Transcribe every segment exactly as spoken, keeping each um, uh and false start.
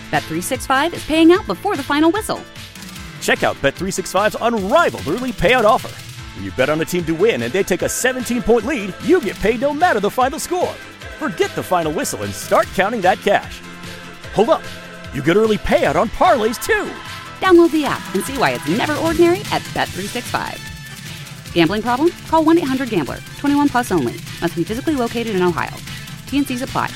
Bet three sixty-five is paying out before the final whistle. Check out Bet three sixty-five's unrivaled early payout offer. When you bet on a team to win and they take a seventeen-point lead, you get paid no matter the final score. Forget the final whistle and start counting that cash. Hold up. You get early payout on parlays, too. Download the app and see why it's never ordinary at Bet three sixty-five. Gambling problem? Call one eight hundred gambler. twenty-one plus only. Must be physically located in Ohio. T N Cs apply.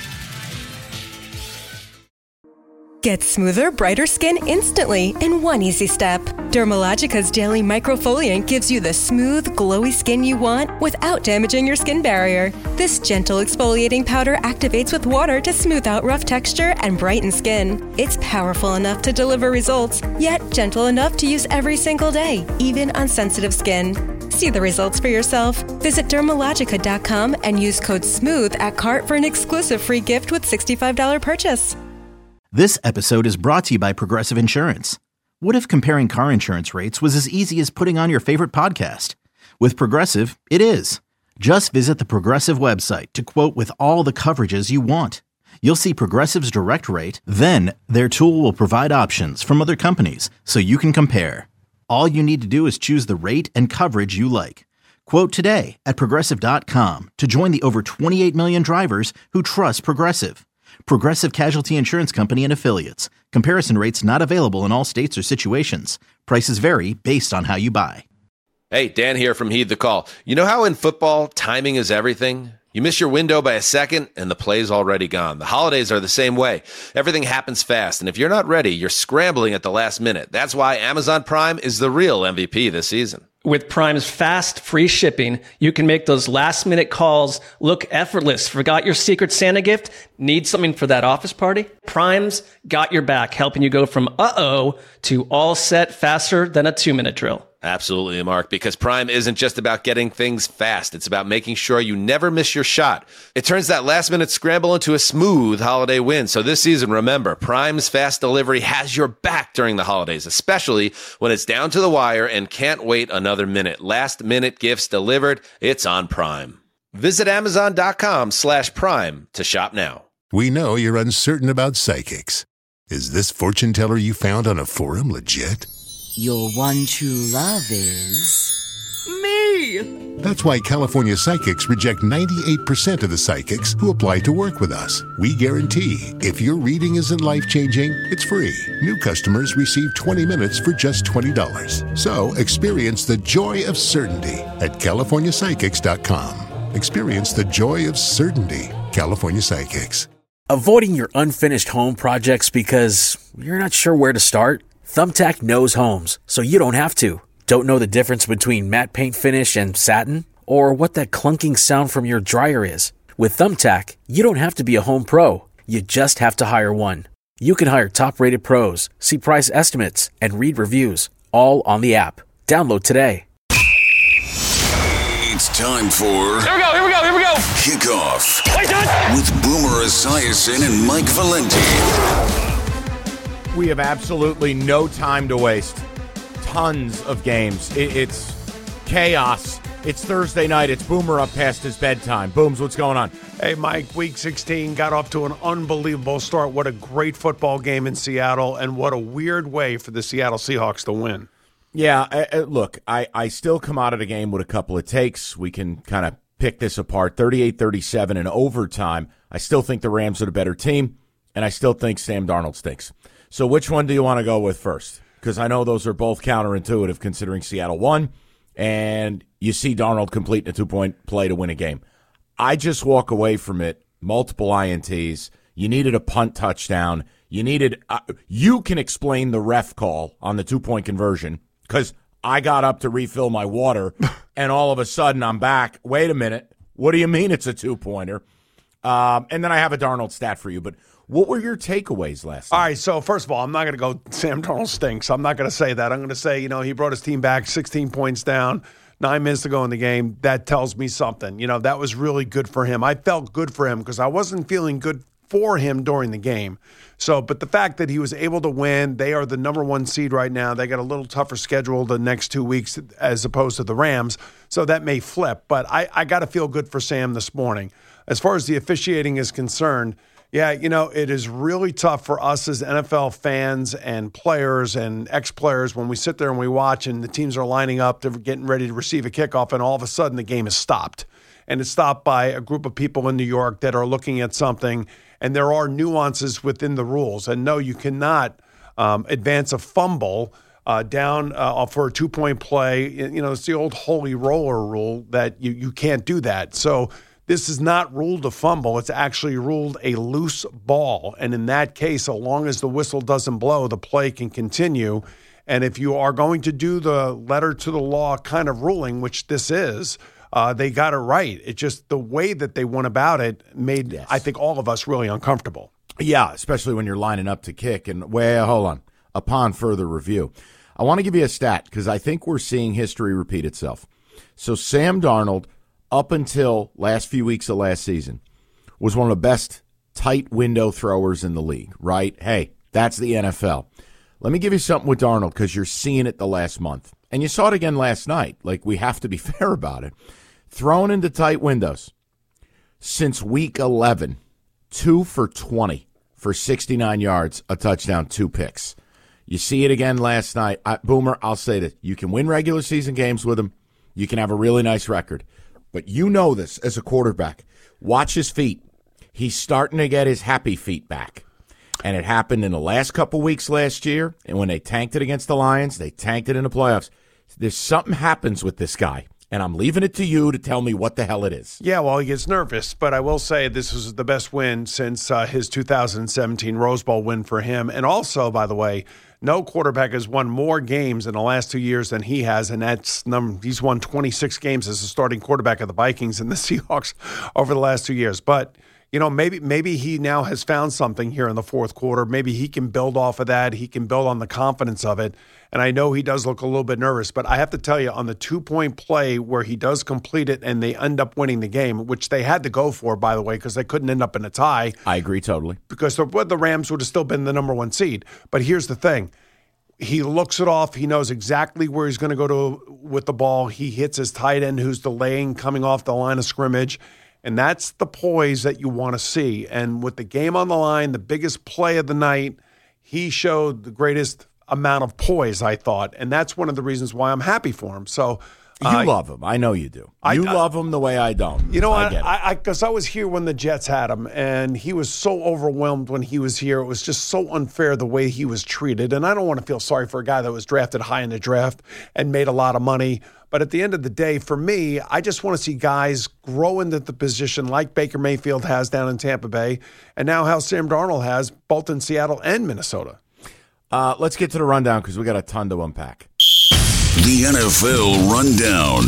Get smoother, brighter skin instantly in one easy step. Dermalogica's Daily Microfoliant gives you the smooth, glowy skin you want without damaging your skin barrier. This gentle exfoliating powder activates with water to smooth out rough texture and brighten skin. It's powerful enough to deliver results, yet gentle enough to use every single day, even on sensitive skin. See the results for yourself. Visit Dermalogica dot com and use code SMOOTH at cart for an exclusive free gift with sixty-five dollars purchase. This episode is brought to you by Progressive Insurance. What if comparing car insurance rates was as easy as putting on your favorite podcast? With Progressive, it is. Just visit the Progressive website to quote with all the coverages you want. You'll see Progressive's direct rate, then their tool will provide options from other companies so you can compare. All you need to do is choose the rate and coverage you like. Quote today at Progressive dot com to join the over twenty-eight million drivers who trust Progressive. Progressive Casualty Insurance Company and Affiliates. Comparison rates not available in all states or situations. Prices vary based on how you buy. Hey, Dan here from Heed the Call. You know how in football, timing is everything? You miss your window by a second, and the play's already gone. The holidays are the same way. Everything happens fast, and if you're not ready, you're scrambling at the last minute. That's why Amazon Prime is the real M V P this season. With Prime's fast, free shipping, you can make those last-minute calls look effortless. Forgot your Secret Santa gift? Need something for that office party? Prime's got your back, helping you go from uh-oh to all set faster than a two-minute drill. Absolutely, Mark, because Prime isn't just about getting things fast. It's about making sure you never miss your shot. It turns that last-minute scramble into a smooth holiday win. So this season, remember, Prime's fast delivery has your back during the holidays, especially when it's down to the wire and can't wait another minute. Last-minute gifts delivered, it's on Prime. Visit Amazon.com slash Prime to shop now. We know you're uncertain about psychics. Is this fortune teller you found on a forum legit? Your one true love is... me! That's why California Psychics reject ninety-eight percent of the psychics who apply to work with us. We guarantee if your reading isn't life-changing, it's free. New customers receive twenty minutes for just twenty dollars. So experience the joy of certainty at California Psychics dot com. Experience the joy of certainty. California Psychics. Avoiding your unfinished home projects because you're not sure where to start? Thumbtack knows homes, so you don't have to. Don't know the difference between matte paint finish and satin? Or what that clunking sound from your dryer is? With Thumbtack, you don't have to be a home pro. You just have to hire one. You can hire top-rated pros, see price estimates, and read reviews, all on the app. Download today. It's time for... Here we go, here we go, here we go! Kickoff. Wait, with Boomer Esiason and Mike Valenti. We have absolutely no time to waste. Tons of games. It, it's chaos. It's Thursday night. It's Boomer up past his bedtime. Booms, what's going on? Hey, Mike, week sixteen got off to an unbelievable start. What a great football game in Seattle, and what a weird way for the Seattle Seahawks to win. Yeah, uh, look, I, I still come out of the game with a couple of takes. We can kind of pick this apart. thirty-eight thirty-seven in overtime. I still think the Rams are the better team, and I still think Sam Darnold stinks. So which one do you want to go with first? Because I know those are both counterintuitive considering Seattle won, and you see Darnold complete a two-point play to win a game. I just walk away from it, multiple I N Ts. You needed a punt touchdown. You needed uh, – you can explain the ref call on the two-point conversion because I got up to refill my water, and all of a sudden I'm back. Wait a minute. What do you mean it's a two-pointer? Um, and then I have a Darnold stat for you, but – what were your takeaways last night? All right, so first of all, I'm not going to go Sam Darnold stinks. I'm not going to say that. I'm going to say, you know, he brought his team back sixteen points down, nine minutes to go in the game. That tells me something. You know, that was really good for him. I felt good for him because I wasn't feeling good for him during the game. So, but the fact that he was able to win, they are the number one seed right now. They got a little tougher schedule the next two weeks as opposed to the Rams. So that may flip. But I, I got to feel good for Sam this morning. As far as the officiating is concerned, Yeah, you know, it is really tough for us as N F L fans and players and ex-players when we sit there and we watch and the teams are lining up, they're getting ready to receive a kickoff, and all of a sudden the game is stopped. And it's stopped by a group of people in New York that are looking at something, and there are nuances within the rules. And no, you cannot um, advance a fumble uh, down uh, for a two-point play. You know, it's the old holy roller rule that you, you can't do that. So this is not ruled a fumble. It's actually ruled a loose ball. And in that case, so long as the whistle doesn't blow, the play can continue. And if you are going to do the letter to the law kind of ruling, which this is, uh, they got it right. It just the way that they went about it made, yes. I think, all of us really uncomfortable. Yeah, especially when you're lining up to kick. And, well, hold on. Upon further review, I want to give you a stat because I think we're seeing history repeat itself. So Sam Darnold, up until last few weeks of last season, was one of the best tight window throwers in the league, right? Hey, that's the N F L. Let me give you something with Darnold because you're seeing it the last month. And you saw it again last night. Like, we have to be fair about it. Thrown into tight windows. Since week eleven, two for twenty for sixty-nine yards, a touchdown, two picks. You see it again last night. I, Boomer, I'll say this. You can win regular season games with him. You can have a really nice record. But you know this as a quarterback. Watch his feet. He's starting to get his happy feet back. And it happened in the last couple weeks last year. And when they tanked it against the Lions, they tanked it in the playoffs. There's something happens with this guy. And I'm leaving it to you to tell me what the hell it is. Yeah, well, he gets nervous. But I will say this was the best win since uh, his two thousand seventeen Rose Bowl win for him. And also, by the way, no quarterback has won more games in the last two years than he has, and that's num- he's won twenty-six games as a starting quarterback of the Vikings and the Seahawks over the last two years. But, you know, maybe maybe he now has found something here in the fourth quarter. Maybe he can build off of that. He can build on the confidence of it. And I know he does look a little bit nervous, but I have to tell you, on the two-point play where he does complete it and they end up winning the game, which they had to go for, by the way, because they couldn't end up in a tie. I agree totally. Because the, the Rams would have still been the number one seed. But here's the thing. He looks it off. He knows exactly where he's going to go to with the ball. He hits his tight end who's delaying coming off the line of scrimmage. And that's the poise that you want to see. And with the game on the line, the biggest play of the night, he showed the greatest amount of poise, I thought. And that's one of the reasons why I'm happy for him. So you uh, love him. I know you do. I, you I, love him the way I don't. You know I what? get it. I Because I, I was here when the Jets had him, and he was so overwhelmed when he was here. It was just so unfair the way he was treated. And I don't want to feel sorry for a guy that was drafted high in the draft and made a lot of money. But at the end of the day, for me, I just want to see guys grow into the position like Baker Mayfield has down in Tampa Bay, and now how Sam Darnold has both in Seattle and Minnesota. Uh, let's get to the rundown because we got a ton to unpack. The N F L Rundown.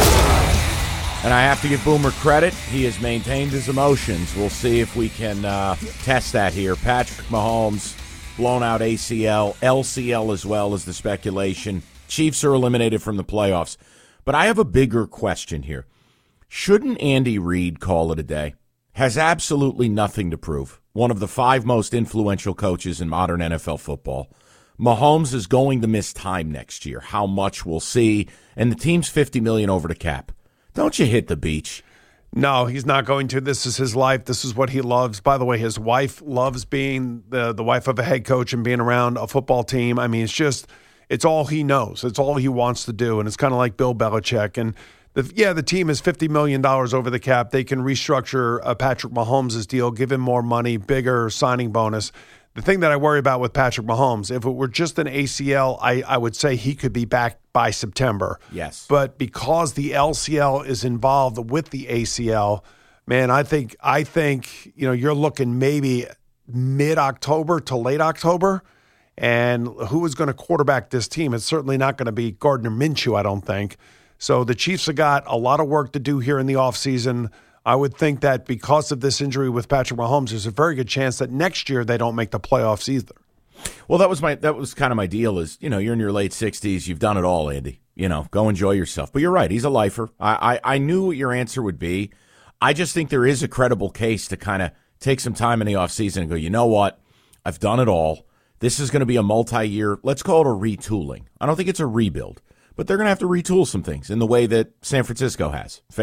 And I have to give Boomer credit. He has maintained his emotions. We'll see if we can uh, test that here. Patrick Mahomes, blown out A C L, L C L as well as the speculation. Chiefs are eliminated from the playoffs. But I have a bigger question here. Shouldn't Andy Reid call it a day? Has absolutely nothing to prove. One of the five most influential coaches in modern N F L football. Mahomes is going to miss time next year. How much we'll see. And the team's fifty million dollars over the cap. Don't you hit the beach? No, he's not going to. This is his life. This is what he loves. By the way, his wife loves being the, the wife of a head coach and being around a football team. I mean, it's just, it's all he knows. It's all he wants to do. And it's kind of like Bill Belichick. And the, yeah, the team is fifty million dollars over the cap. They can restructure uh, Patrick Mahomes' deal, give him more money, bigger signing bonus. The thing that I worry about with Patrick Mahomes, if it were just an A C L, I, I would say he could be back by September. Yes. But because the L C L is involved with the A C L, man, I think I think you know you're looking maybe mid-October to late October. And who is going to quarterback this team? It's certainly not going to be Gardner Minshew, I don't think. So the Chiefs have got a lot of work to do here in the offseason. I would think that because of this injury with Patrick Mahomes, there's a very good chance that next year they don't make the playoffs either. Well, that was my that was kind of my deal is, you know, you're in your late sixties. You've done it all, Andy. You know, go enjoy yourself. But you're right. He's a lifer. I, I, I knew what your answer would be. I just think there is a credible case to kind of take some time in the offseason and go, you know what? I've done it all. This is going to be a multi-year, let's call it a retooling. I don't think it's a rebuild, but they're going to have to retool some things in the way that San Francisco has. Fair?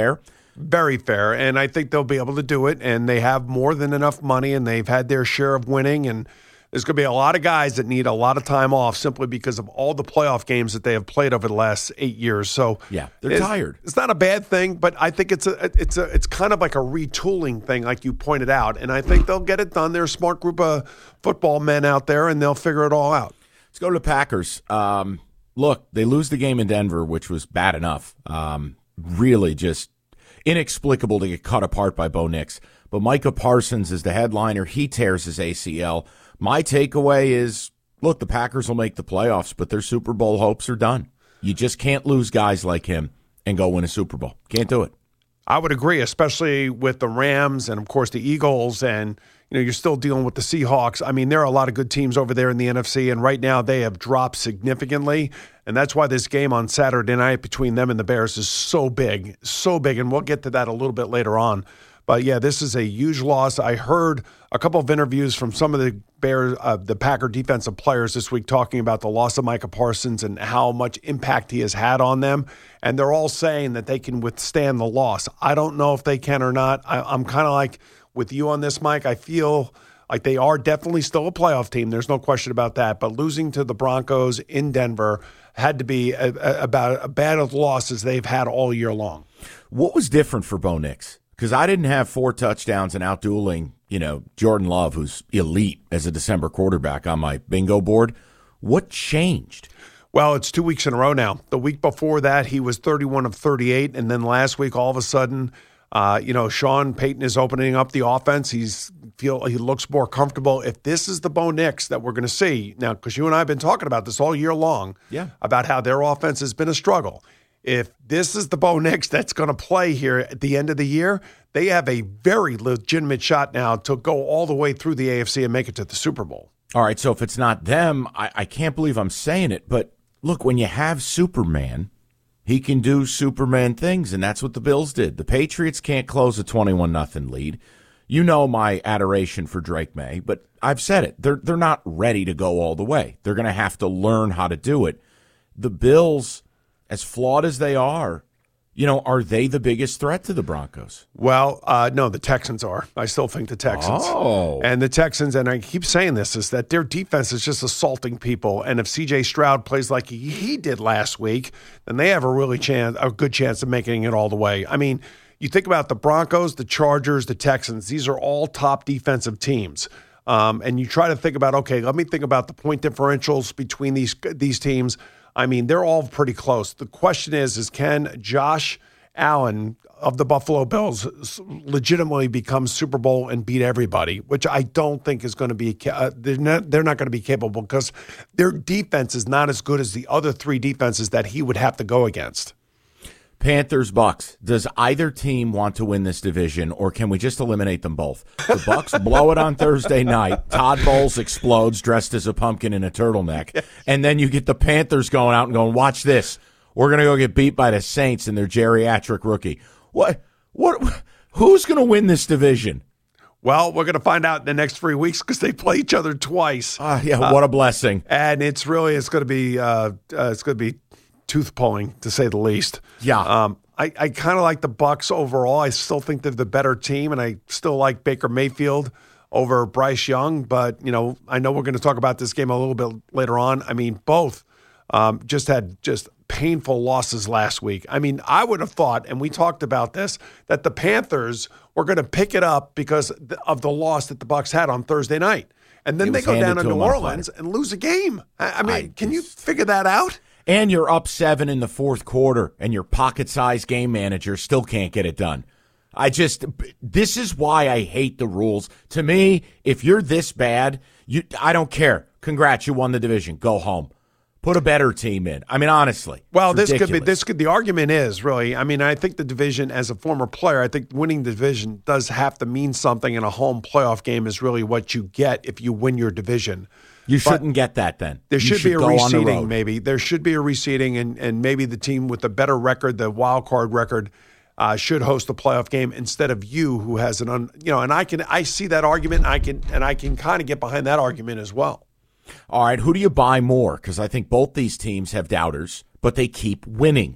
Very fair. And I think they'll be able to do it. And they have more than enough money, and they've had their share of winning. And there's going to be a lot of guys that need a lot of time off simply because of all the playoff games that they have played over the last eight years. So yeah, they're it's, tired. It's not a bad thing, but I think it's a it's a it's kind of like a retooling thing, like you pointed out. And I think they'll get it done. They're a smart group of football men out there, and they'll figure it all out. Let's go to the Packers. Um, look, they lose the game in Denver, which was bad enough. Um, really, just inexplicable to get cut apart by Bo Nix. But Micah Parsons is the headliner. He tears his A C L. My takeaway is, look, the Packers will make the playoffs, but their Super Bowl hopes are done. You just can't lose guys like him and go win a Super Bowl. Can't do it. I would agree, especially with the Rams and, of course, the Eagles. And, you know, you're still dealing with the Seahawks. I mean, there are a lot of good teams over there in the N F C, and right now they have dropped significantly. And that's why this game on Saturday night between them and the Bears is so big, so big. And we'll get to that a little bit later on. But, yeah, this is a huge loss. I heard a couple of interviews from some of the Bears, uh, the Packer defensive players this week talking about the loss of Micah Parsons and how much impact he has had on them. And they're all saying that they can withstand the loss. I don't know if they can or not. I, I'm kind of like with you on this, Mike. I feel like they are definitely still a playoff team. There's no question about that. But losing to the Broncos in Denver had to be a, a, about a bad of losses they've had all year long. What was different for Bo Nix? Because I didn't have four touchdowns and out-dueling, you know, Jordan Love, who's elite as a December quarterback, on my bingo board. What changed? Well, it's two weeks in a row now. The week before that, he was thirty-one of thirty-eight, and then last week, all of a sudden, uh, you know, Sean Payton is opening up the offense. He's feel he looks more comfortable. If this is the Bo Nix that we're going to see now, because you and I have been talking about this all year long, yeah, about how their offense has been a struggle. If this is the Bo Nix that's going to play here at the end of the year, they have a very legitimate shot now to go all the way through the A F C and make it to the Super Bowl. All right, so if it's not them, I, I can't believe I'm saying it, but look, when you have Superman, he can do Superman things, and that's what the Bills did. The Patriots can't close a twenty-one nothing lead. You know my adoration for Drake May, but I've said it. They're, they're not ready to go all the way. They're going to have to learn how to do it. The Bills, as flawed as they are, you know, are they the biggest threat to the Broncos? Well, uh, no, the Texans are. I still think the Texans. Oh. And the Texans, and I keep saying this, is that their defense is just assaulting people. And if C J Stroud plays like he, he did last week, then they have a really chance, a good chance of making it all the way. I mean, you think about the Broncos, the Chargers, the Texans. These are all top defensive teams. Um, and you try to think about, okay, let me think about the point differentials between these these teams. I mean, they're all pretty close. The question is, is can Josh Allen of the Buffalo Bills legitimately become Super Bowl and beat everybody, which I don't think is going to be uh, – they're not, they're not going to be capable because their defense is not as good as the other three defenses that he would have to go against. Panthers, Bucks. Does either team want to win this division, or can we just eliminate them both? The Bucks blow it on Thursday night. Todd Bowles explodes dressed as a pumpkin in a turtleneck. And then you get the Panthers going out and going, watch this. We're going to go get beat by the Saints and their geriatric rookie. What? What? Who's going to win this division? Well, we're going to find out in the next three weeks because they play each other twice. Uh, yeah, what a blessing. Uh, and it's really, it's going to be, uh, uh, it's going to be, tooth pulling, to say the least. Yeah. Um, I, I kind of like the Bucks overall. I still think they're the better team, and I still like Baker Mayfield over Bryce Young. But, you know, I know we're going to talk about this game a little bit later on. I mean, both um, just had just painful losses last week. I mean, I would have thought, and we talked about this, that the Panthers were going to pick it up because of the loss that the Bucks had on Thursday night. And then they go down to New Orleans and lose a game. I, I mean, I can you figure that out? And you're up seven in the fourth quarter, and your pocket-sized game manager still can't get it done. I just – this is why I hate the rules. To me, if you're this bad, you I don't care. Congrats, you won the division. Go home. Put a better team in. I mean, honestly. Well, this ridiculous. could be – this could the argument is, really, I mean, I think the division, as a former player, I think winning the division does have to mean something, and a home playoff game is really what you get if you win your division. You shouldn't but get that then. There should, should be a go reseeding, maybe. There should be a reseeding, and, and maybe the team with the better record, the wild card record, uh, should host the playoff game instead of you, who has an un, you know. And I can I see that argument, and I can and I can kind of get behind that argument as well. All right, who do you buy more? Because I think both these teams have doubters, but they keep winning.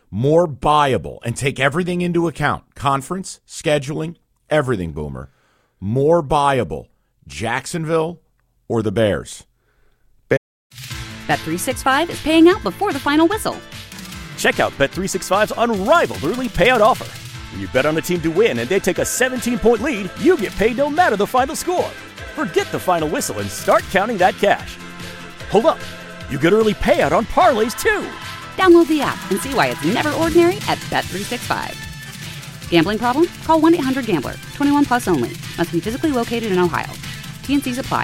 more buyable, and take everything into account, conference, scheduling, everything, Boomer, more buyable, Jacksonville or the Bears? Bet three sixty-five is paying out before the final whistle. Check out Bet three sixty-five's unrivaled early payout offer. When you bet on a team to win and they take a seventeen-point lead, you get paid no matter the final score. Forget the final whistle and start counting that cash. Hold up. You get early payout on parlays, too. Download the app and see why it's never ordinary at Bet three sixty-five. Gambling problem? Call one eight hundred gambler. twenty-one plus only. Must be physically located in Ohio. T N Cs apply.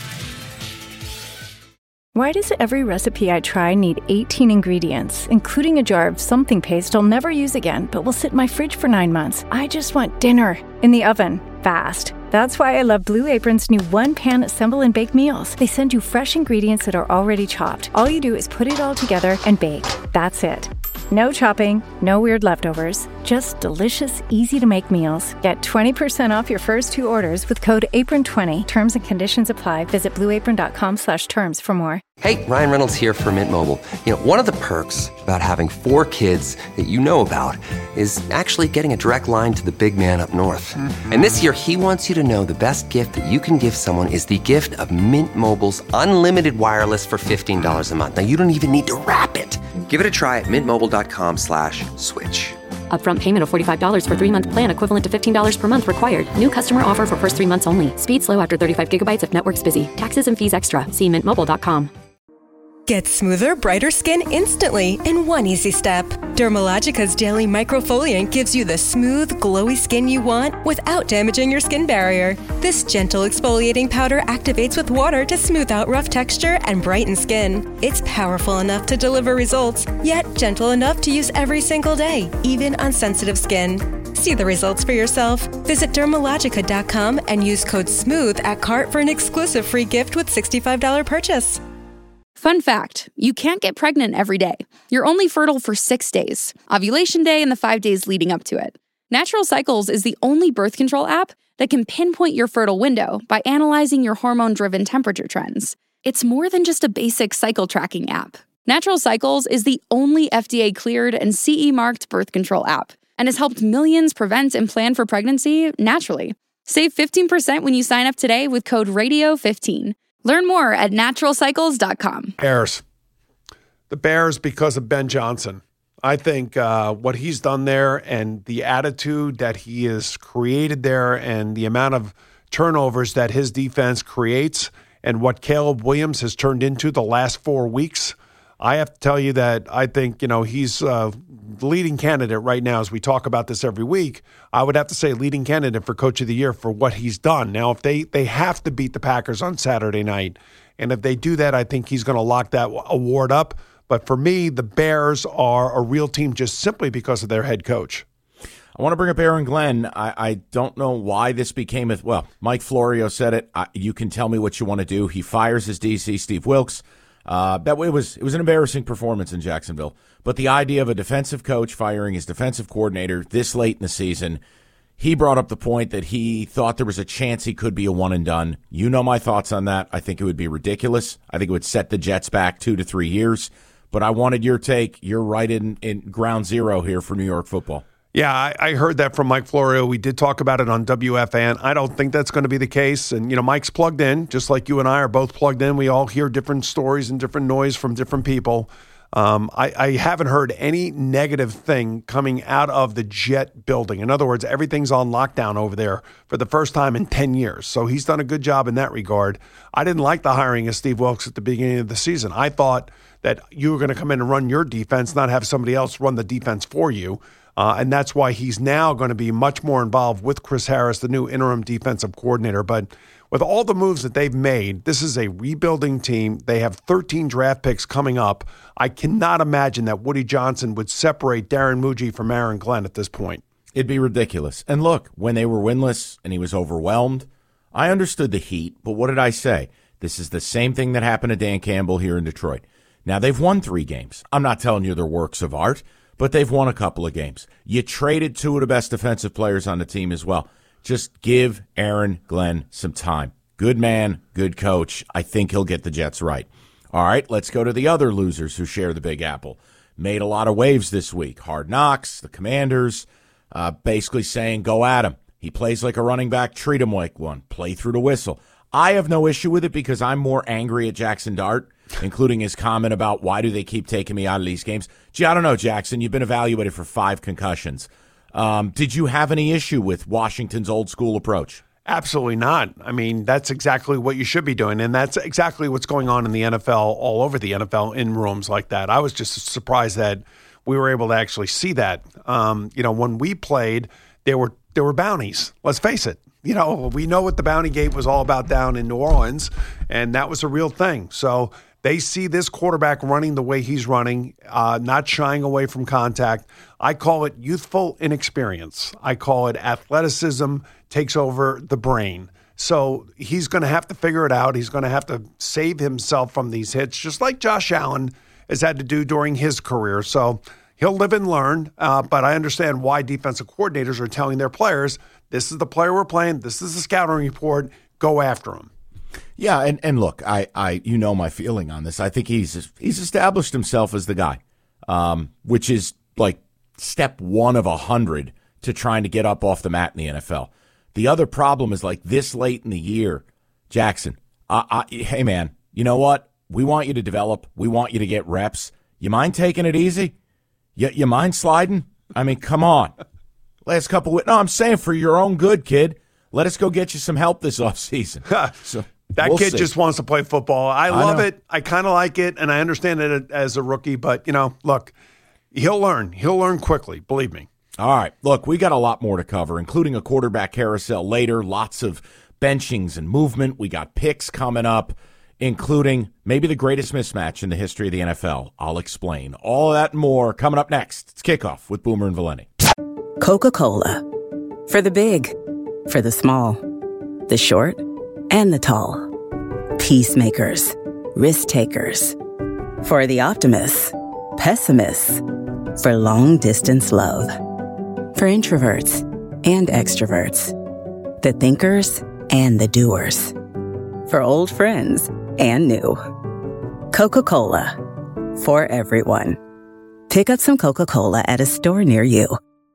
Why does every recipe I try need eighteen ingredients, including a jar of something paste I'll never use again, but will sit in my fridge for nine months? I just want dinner in the oven, fast. That's why I love Blue Apron's new one-pan assemble and bake meals. They send you fresh ingredients that are already chopped. All you do is put it all together and bake. That's it. No chopping, no weird leftovers, just delicious, easy-to-make meals. Get twenty percent off your first two orders with code apron twenty. Terms and conditions apply. Visit blueapron.com slash terms for more. Hey, Ryan Reynolds here from Mint Mobile. You know, one of the perks about having four kids that you know about is actually getting a direct line to the big man up north. Mm-hmm. And this year, he wants you to know the best gift that you can give someone is the gift of Mint Mobile's unlimited wireless for fifteen dollars a month. Now, you don't even need to wrap it. Give it a try at mintmobile.com slash switch. Upfront payment of forty-five dollars for three-month plan equivalent to fifteen dollars per month required. New customer offer for first three months only. Speed slow after thirty-five gigabytes if network's busy. Taxes and fees extra. See mint mobile dot com. Get smoother, brighter skin instantly in one easy step. Dermalogica's Daily Microfoliant gives you the smooth, glowy skin you want without damaging your skin barrier. This gentle exfoliating powder activates with water to smooth out rough texture and brighten skin. It's powerful enough to deliver results, yet gentle enough to use every single day, even on sensitive skin. See the results for yourself. Visit dermalogica dot com and use code SMOOTH at cart for an exclusive free gift with sixty-five dollars purchase. Fun fact, you can't get pregnant every day. You're only fertile for six days, ovulation day and the five days leading up to it. Natural Cycles is the only birth control app that can pinpoint your fertile window by analyzing your hormone-driven temperature trends. It's more than just a basic cycle tracking app. Natural Cycles is the only F D A-cleared and C E-marked birth control app and has helped millions prevent and plan for pregnancy naturally. Save fifteen percent when you sign up today with code radio fifteen. Learn more at natural cycles dot com. Bears. The Bears because of Ben Johnson. I think uh, what he's done there and the attitude that he has created there and the amount of turnovers that his defense creates and what Caleb Williams has turned into the last four weeks, I have to tell you that I think, you know, he's uh, the leading candidate right now as we talk about this every week. I would have to say leading candidate for Coach of the Year for what he's done. Now, if they, they have to beat the Packers on Saturday night, and if they do that, I think he's going to lock that award up. But for me, the Bears are a real team just simply because of their head coach. I want to bring up Aaron Glenn. I, I don't know why this became a – well, Mike Florio said it. I, you can tell me what you want to do. He fires his D C, Steve Wilks. Uh, that way it was it was an embarrassing performance in Jacksonville. But the idea of a defensive coach firing his defensive coordinator this late in the season, he brought up the point that he thought there was a chance he could be a one and done. You know my thoughts on that. I think it would be ridiculous. I think it would set the Jets back two to three years. But I wanted your take. You're right in, in ground zero here for New York football. Yeah, I, I heard that from Mike Florio. We did talk about it on W F A N. I don't think that's going to be the case. And, you know, Mike's plugged in, just like you and I are both plugged in. We all hear different stories and different noise from different people. Um, I, I haven't heard any negative thing coming out of the Jet building. In other words, everything's on lockdown over there for the first time in ten years. So he's done a good job in that regard. I didn't like the hiring of Steve Wilks at the beginning of the season. I thought that you were going to come in and run your defense, not have somebody else run the defense for you. Uh, and that's why he's now going to be much more involved with Chris Harris, the new interim defensive coordinator. But with all the moves that they've made, this is a rebuilding team. They have thirteen draft picks coming up. I cannot imagine that Woody Johnson would separate Darren Muji from Aaron Glenn at this point. It'd be ridiculous. And look, when they were winless and he was overwhelmed, I understood the heat. But what did I say? This is the same thing that happened to Dan Campbell here in Detroit. Now, they've won three games. I'm not telling you they're works of art, but they've won a couple of games. You traded two of the best defensive players on the team as well. Just give Aaron Glenn some time. Good man, good coach. I think he'll get the Jets right. All right, let's go to the other losers who share the Big Apple. made a lot of waves this week. Hard Knocks, the Commanders, uh, basically saying, go at him. He plays like a running back, treat him like one, play through the whistle. I have no issue with it because I'm more angry at Jackson Dart, including his comment about why do they keep taking me out of these games. Gee, I don't know, Jackson. You've been evaluated for five concussions. Um, did you have any issue with Washington's old school approach? Absolutely not. I mean, that's exactly what you should be doing, and that's exactly what's going on in the N F L, all over the N F L, in rooms like that. I was just surprised that we were able to actually see that. Um, you know, when we played, there were there were bounties. Let's face it. You know, we know what the bounty gate was all about down in New Orleans, and that was a real thing. So they see this quarterback running the way he's running, uh, not shying away from contact. I call it youthful inexperience. I call it athleticism takes over the brain. So he's going to have to figure it out. He's going to have to save himself from these hits, just like Josh Allen has had to do during his career. So he'll live and learn, uh, but I understand why defensive coordinators are telling their players, this is the player we're playing, this is the scouting report, go after him. Yeah, and, and look, I, I you know my feeling on this. I think he's he's established himself as the guy, um, which is like step one of a hundred to trying to get up off the mat in the N F L. The other problem is like this late in the year, Jackson, I, I, hey, man, you know what? We want you to develop. We want you to get reps. You mind taking it easy? You, you mind sliding? I mean, come on. Last couple of – no, I'm saying for your own good, kid. Let us go get you some help this offseason. So that we'll kid see. just wants to play football. I, I love know. it. I kind of like it, and I understand it as a rookie. But, you know, look, he'll learn. He'll learn quickly, believe me. All right. Look, we got a lot more to cover, including a quarterback carousel later, lots of benchings and movement. We got picks coming up, including maybe the greatest mismatch in the history of the N F L. I'll explain. All of that and more coming up next. It's Kickoff with Boomer and Valenti. Coca-Cola. For the big, for the small, the short, and the tall. Peacemakers, risk takers. For the optimists, pessimists. For long-distance love. For introverts and extroverts. The thinkers and the doers. For old friends and new. Coca-Cola. For everyone. Pick up some Coca-Cola at a store near you.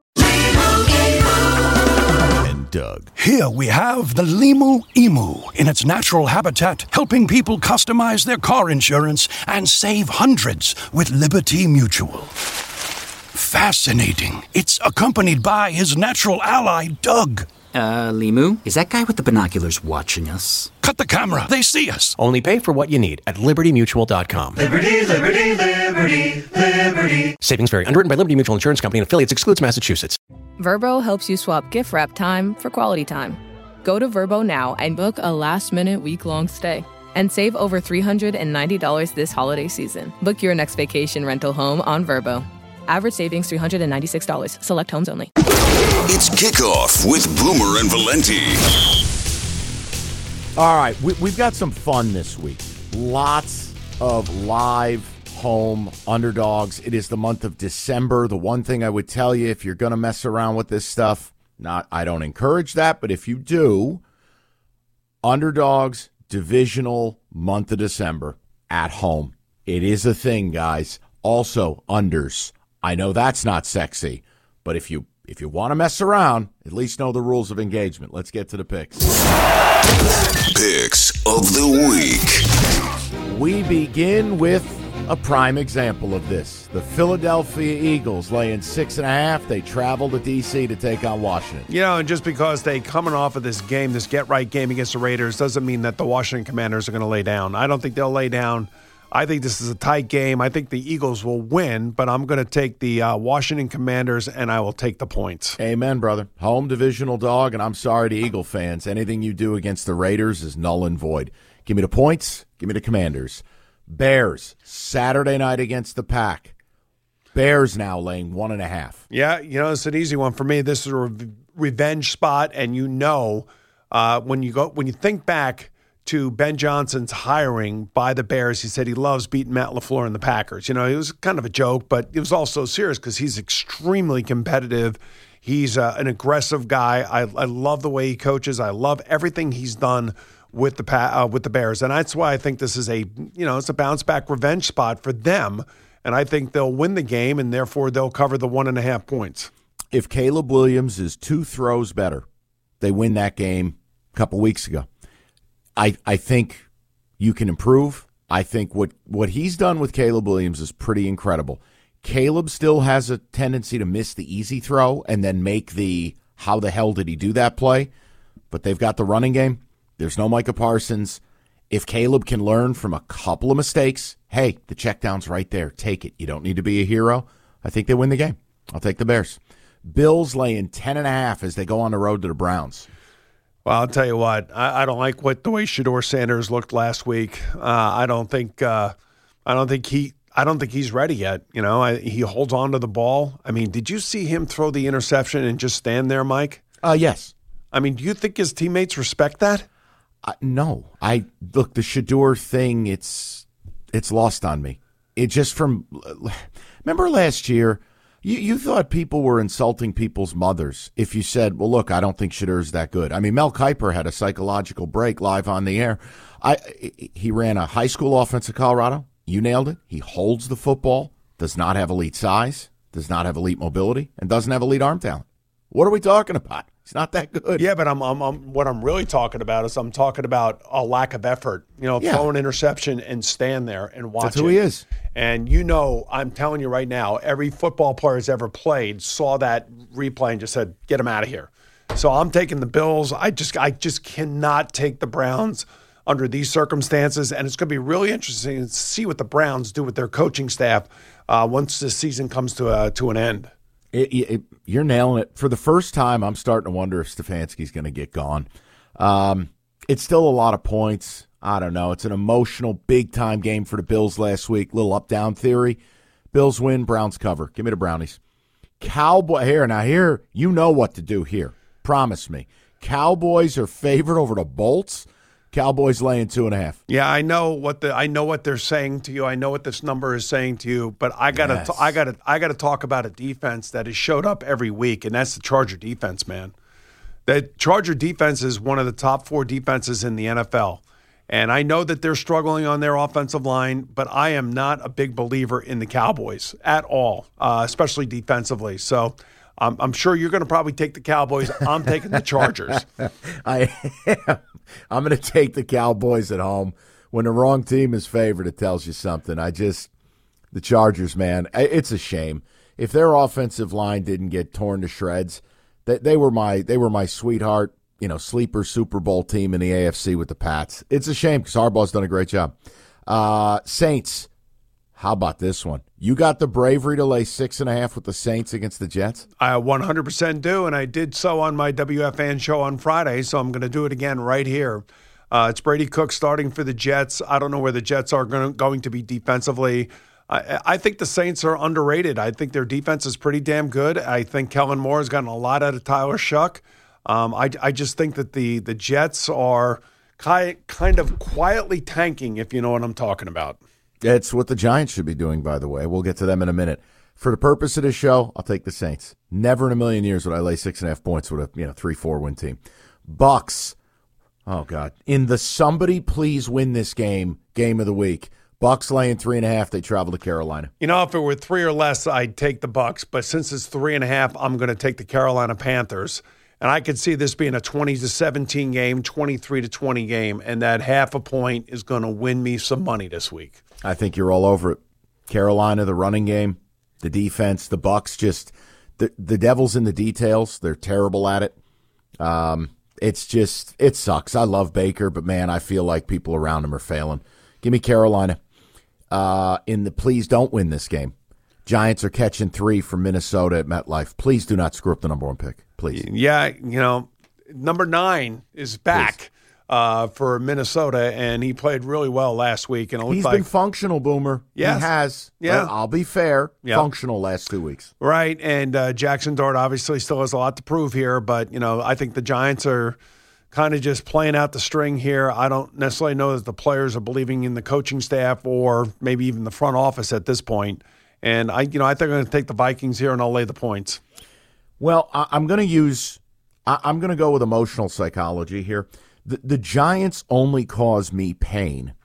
And Doug. Here we have the Limu Emu in its natural habitat, helping people customize their car insurance and save hundreds with Liberty Mutual. Fascinating. It's accompanied by his natural ally, Doug. Uh, Limu, is that guy with the binoculars watching us? Cut the camera. They see us. Only pay for what you need at liberty mutual dot com. Liberty, liberty, liberty, liberty. Savings vary. Underwritten by Liberty Mutual Insurance Company and affiliates. Excludes Massachusetts. Vrbo helps you swap gift wrap time for quality time. Go to Vrbo now and book a last-minute week-long stay. And save over three hundred ninety dollars this holiday season. Book your next vacation rental home on Vrbo. Average savings three hundred ninety-six dollars. Select homes only. It's Kickoff with Boomer and Valenti. All right, we, we've got some fun this week. Lots of live home underdogs. It is the month of December. The one thing I would tell you, if you're going to mess around with this stuff, not I don't encourage that, but if you do, underdogs, divisional month of December at home. It is a thing, guys. Also, unders. I know that's not sexy, but if you if you want to mess around, at least know the rules of engagement. Let's get to the picks. Picks of the week. We begin with a prime example of this. The Philadelphia Eagles laying six and a half. They travel to D C to take on Washington. You know, and just because they coming off of this game, this get-right game against the Raiders, doesn't mean that the Washington Commanders are going to lay down. I don't think they'll lay down. I think this is a tight game. I think the Eagles will win, but I'm going to take the uh, Washington Commanders, and I will take the points. Amen, brother. Home divisional dog, and I'm sorry to Eagle fans. Anything you do against the Raiders is null and void. Give me the points. Give me the Commanders. Bears, Saturday night against the Pack. Bears now laying one and a half. Yeah, you know, it's an easy one for me. This is a re- revenge spot, and you know uh, when you go when you think back to Ben Johnson's hiring by the Bears, he said he loves beating Matt LaFleur and the Packers. You know, it was kind of a joke, but it was also serious because he's extremely competitive. He's uh, an aggressive guy. I, I love the way he coaches. I love everything he's done with the uh, with the Bears, and that's why I think this is a you know it's a bounce back revenge spot for them. and I think they'll win the game, and therefore they'll cover the one and a half points. If Caleb Williams is two throws better, they win that game a couple weeks ago. I I think you can improve. I think what, what he's done with Caleb Williams is pretty incredible. Caleb still has a tendency to miss the easy throw and then make the how the hell did he do that play, but they've got the running game. There's no Micah Parsons. If Caleb can learn from a couple of mistakes, hey, the check down's right there. Take it. You don't need to be a hero. I think they win the game. I'll take the Bears. Bills laying ten and a half as they go on the road to the Browns. Well, I'll tell you what. I, I don't like what the way Shedeur Sanders looked last week. Uh, I don't think. Uh, I don't think he. I don't think he's ready yet. You know, I, he holds on to the ball. I mean, did you see him throw the interception and just stand there, Mike? Uh, yes. I mean, do you think his teammates respect that? Uh, no. I look, the Shedeur thing, it's it's lost on me. It just from – remember last year, you, you thought people were insulting people's mothers if you said, well, look, I don't think Shadeur's that good. I mean, Mel Kiper had a psychological break live on the air. I He ran a high school offense at Colorado. You nailed it. He holds the football, does not have elite size, does not have elite mobility, and doesn't have elite arm talent. What are we talking about? He's not that good. Yeah, but I'm, I'm, I'm what I'm really talking about is I'm talking about a lack of effort. You know, Yeah. throw an interception and stand there and watch That's who it. he is. And you know, I'm telling you right now, every football player who's ever played saw that replay and just said, "Get him out of here." So I'm taking the Bills. I just, I just cannot take the Browns under these circumstances, and it's going to be really interesting to see what the Browns do with their coaching staff uh, once the season comes to a, to an end. It, it, you're nailing it. For the first time, I'm starting to wonder if Stefanski's going to get gone. Um, it's still a lot of points. I don't know. It's an emotional, big-time game for the Bills last week. Little up-down theory. Bills win, Browns cover. Give me the Brownies. Cowboy here. Now, here, you know what to do here. Promise me. Cowboys are favored over the Bolts. Cowboys laying two and a half. Yeah, I know what the I know what they're saying to you. I know what this number is saying to you. But I gotta Yes. t- I gotta I gotta talk about a defense that has showed up every week, and that's the Charger defense, man. The Charger defense is one of the top four defenses in the N F L. And I know that they're struggling on their offensive line, but I am not a big believer in the Cowboys at all, uh, especially defensively. So um, I'm sure you're going to probably take the Cowboys. I'm taking the Chargers. I am. I'm going to take the Cowboys at home. When the wrong team is favored, it tells you something. I just, the Chargers, man, it's a shame. If their offensive line didn't get torn to shreds, they, they were my they were my sweetheart, you know, sleeper Super Bowl team in the A F C with the Pats. It's a shame because Harbaugh's done a great job. Uh, Saints, how about this one? You got the bravery to lay six and a half with the Saints against the Jets? I one hundred percent do, and I did so on my W F A N show on Friday, so I'm going to do it again right here. Uh, it's Brady Cook starting for the Jets. I don't know where the Jets are going to, going to be defensively. I, I think the Saints are underrated. I think their defense is pretty damn good. I think Kellen Moore has gotten a lot out of Tyler Shuck. Um, I, I just think that the, the Jets are ki- kind of quietly tanking, if you know what I'm talking about. It's what the Giants should be doing, by the way. We'll get to them in a minute. For the purpose of this show, I'll take the Saints. Never in a million years would I lay six and a half points with a you know three four win team. Bucks. Oh God! In the somebody please win this game game of the week. Bucks laying three and a half. They travel to Carolina. You know, if it were three or less, I'd take the Bucks. But since it's three and a half, I'm going to take the Carolina Panthers. And I could see this being a twenty to seventeen game, twenty-three to twenty game, and that half a point is going to win me some money this week. I think you're all over it. Carolina, the running game, the defense, the Bucks. Just the the devil's in the details. They're terrible at it. Um, it's just it sucks. I love Baker, but man, I feel like people around him are failing. Give me Carolina. Uh, in the please don't win this game. Giants are catching three from Minnesota at MetLife. Please do not screw up the number one pick. Please. Yeah, you know, number nine is back uh, for Minnesota, and he played really well last week. And it looked He's like, been functional, Boomer. Yes. He has. Yeah. But I'll be fair. Yeah. Functional last two weeks. Right, and uh, Jackson Dart obviously still has a lot to prove here, but, you know, I think the Giants are kind of just playing out the string here. I don't necessarily know that the players are believing in the coaching staff or maybe even the front office at this point. And, I, you know, I think I'm going to take the Vikings here, and I'll lay the points. Well, I, I'm going to use I, I'm going to go with emotional psychology here. The, the Giants only cause me pain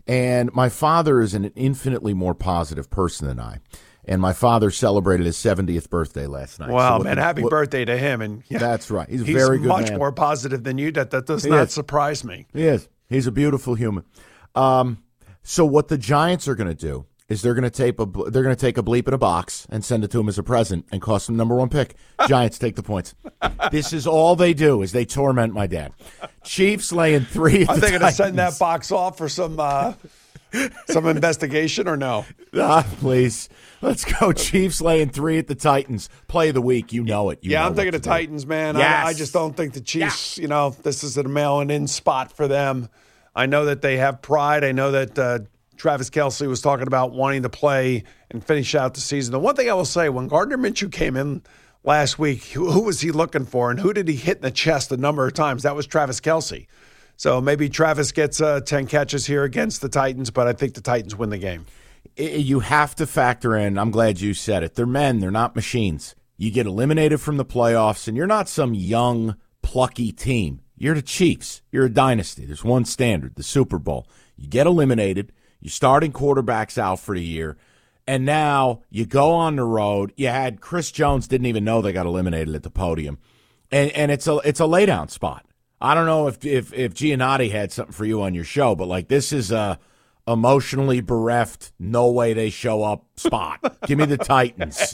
And my father is an infinitely more positive person than I. And my father celebrated his seventieth birthday last night. Wow, so man, the, happy what, birthday to him. And yeah, that's right. He's a he's very good much man. more positive than you. That, that does He not is. surprise me. He is. He's a beautiful human. Um, so what the Giants are going to do is they're going to tape a they're going to take a bleep in a box and send it to him as a present and cost him number one pick. Giants take the points. This is all they do is they torment my dad. Chiefs laying three. At Are the they going to Titans. send that box off for some uh, some investigation or no? Ah, please. Let's go. Chiefs laying three at the Titans. Play of the week. You know it. You yeah, know I'm thinking what the to Titans, man. Yes. I, I just don't think the Chiefs, you know, this is a mail-in spot for them. I know that they have pride. I know that uh, Travis Kelce was talking about wanting to play and finish out the season. The one thing I will say, when Gardner Minshew came in last week, who, who was he looking for and who did he hit in the chest a number of times? That was Travis Kelce. So maybe Travis gets uh, ten catches here against the Titans, but I think the Titans win the game. You have to factor in, I'm glad you said it, they're men, they're not machines. You get eliminated from the playoffs, and you're not some young, plucky team. You're the Chiefs. You're a dynasty. There's one standard, the Super Bowl. You get eliminated, you're starting quarterbacks out for the year, and now you go on the road. You had Chris Jones, didn't even know they got eliminated at the podium, and, and it's a it's a laydown spot. I don't know if, if, if Giannotti had something for you on your show, but like this is a emotionally bereft, no way they show up spot. Give me the Titans.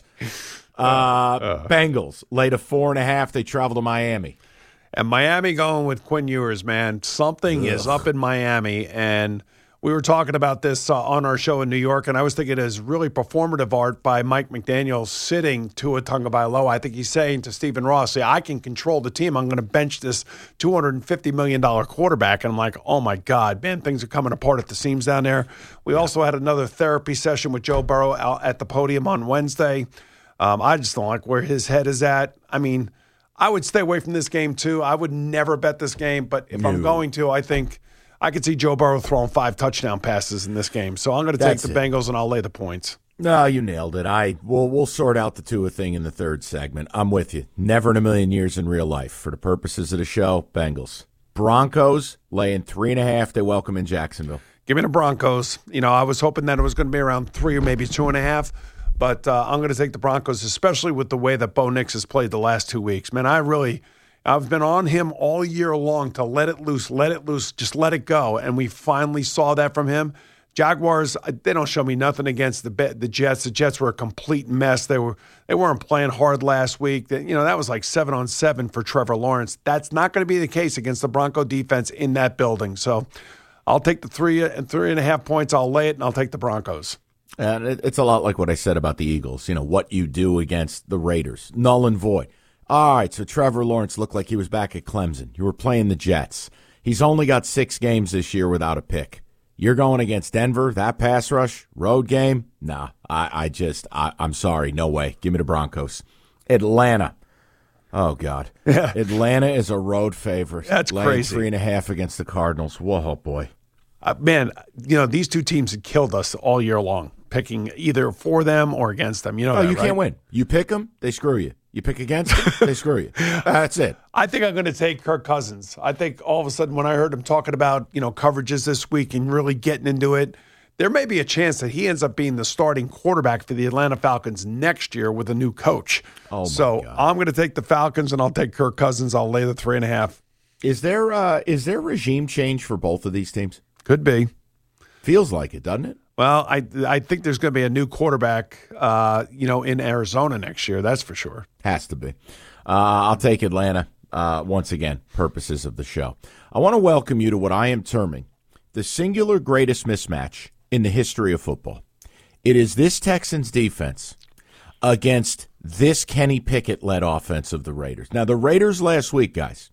Uh, Bengals laid a four and a half. They travel to Miami. And Miami going with Quinn Ewers, man. Something Ugh. is up in Miami. And we were talking about this uh, on our show in New York, and I was thinking it is really performative art by Mike McDaniel sitting Tua Tagovailoa. I think he's saying to Stephen Ross, "See, I can control the team. I'm going to bench this two hundred fifty million dollars quarterback." And I'm like, oh, my God, man, things are coming apart at the seams down there. We yeah. also had another therapy session with Joe Burrow out at the podium on Wednesday. Um, I just don't like where his head is at. I mean, I would stay away from this game, too. I would never bet this game, but if no. I'm going to, I think I could see Joe Burrow throwing five touchdown passes in this game. So I'm going to take the it. Bengals, and I'll lay the points. No, you nailed it. I we'll, we'll sort out the Tua thing in the third segment. I'm with you. Never in a million years in real life. For the purposes of the show, Bengals. Broncos laying three and a half. They welcome in Jacksonville. Give me the Broncos. You know, I was hoping that it was going to be around three or maybe two and a half. But uh, I'm going to take the Broncos, especially with the way that Bo Nix has played the last two weeks. Man, I really, I've been on him all year long to let it loose, let it loose, just let it go. And we finally saw that from him. Jaguars, they don't show me nothing against the the Jets. The Jets were a complete mess. They were they weren't playing hard last week. You know, that was like seven on seven for Trevor Lawrence. That's not going to be the case against the Bronco defense in that building. So I'll take the three and three and a half points. I'll lay it, and I'll take the Broncos. And it's a lot like what I said about the Eagles, you know, what you do against the Raiders. Null and void. All right, so Trevor Lawrence looked like he was back at Clemson. You were playing the Jets. He's only got six games this year without a pick. You're going against Denver, that pass rush, road game? Nah, I, I just, I, I'm sorry, no way. Give me the Broncos. Atlanta. Oh, God. Yeah. Atlanta is a road favorite. That's Laying crazy. Three and a half against the Cardinals. Whoa, boy. Uh, man, you know, these two teams had killed us all year long, picking either for them or against them. You know, oh, that, you right? can't win. You pick them, they screw you. You pick against them, they screw you. That's it. I think I'm going to take Kirk Cousins. I think all of a sudden when I heard him talking about, you know, coverages this week and really getting into it, there may be a chance that he ends up being the starting quarterback for the Atlanta Falcons next year with a new coach. Oh, my so God. I'm going to take the Falcons, and I'll take Kirk Cousins. I'll lay the three and a half. Is there uh, is there regime change for both of these teams? Could be. Feels like it, doesn't it? Well, I I think there's going to be a new quarterback, uh, you know, in Arizona next year. That's for sure. Has to be. Uh, I'll take Atlanta uh, once again, purposes of the show. I want to welcome you to what I am terming the singular greatest mismatch in the history of football. It is this Texans defense against this Kenny Pickett-led offense of the Raiders. Now, the Raiders last week, guys,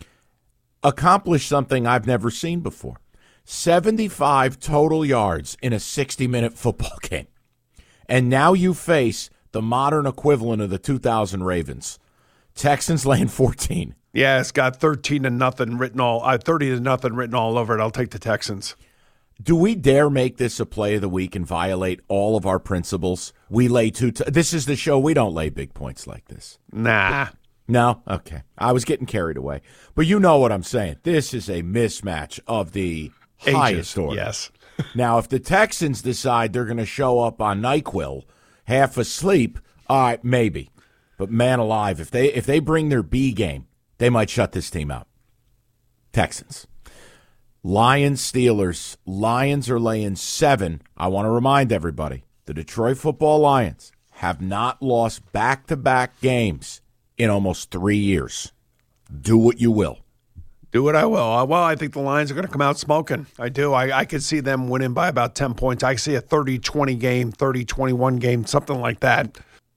accomplished something I've never seen before. seventy-five total yards in a sixty-minute football game. And now you face the modern equivalent of the two thousand Ravens. Texans laying fourteen. Yeah, it's got thirteen to nothing written all, uh, thirty to nothing written all over it. I'll take the Texans. Do we dare make this a play of the week and violate all of our principles? We lay two. T- this is the show. We don't lay big points like this. Nah. No? Okay. I was getting carried away. But you know what I'm saying. This is a mismatch of the Ages. highest order. Yes. Now, if the Texans decide they're going to show up on NyQuil, half asleep, all right, maybe. But man alive, if they if they bring their B game, they might shut this team out. Texans. Lions, Steelers. Lions are laying seven. I want to remind everybody, the Detroit Football Lions have not lost back-to-back games in almost three years. Do what you will. Do what I will. Uh, Well, I think the Lions are going to come out smoking. I do. I, I could see them winning by about ten points. I see a thirty twenty game, thirty twenty-one game, something like that.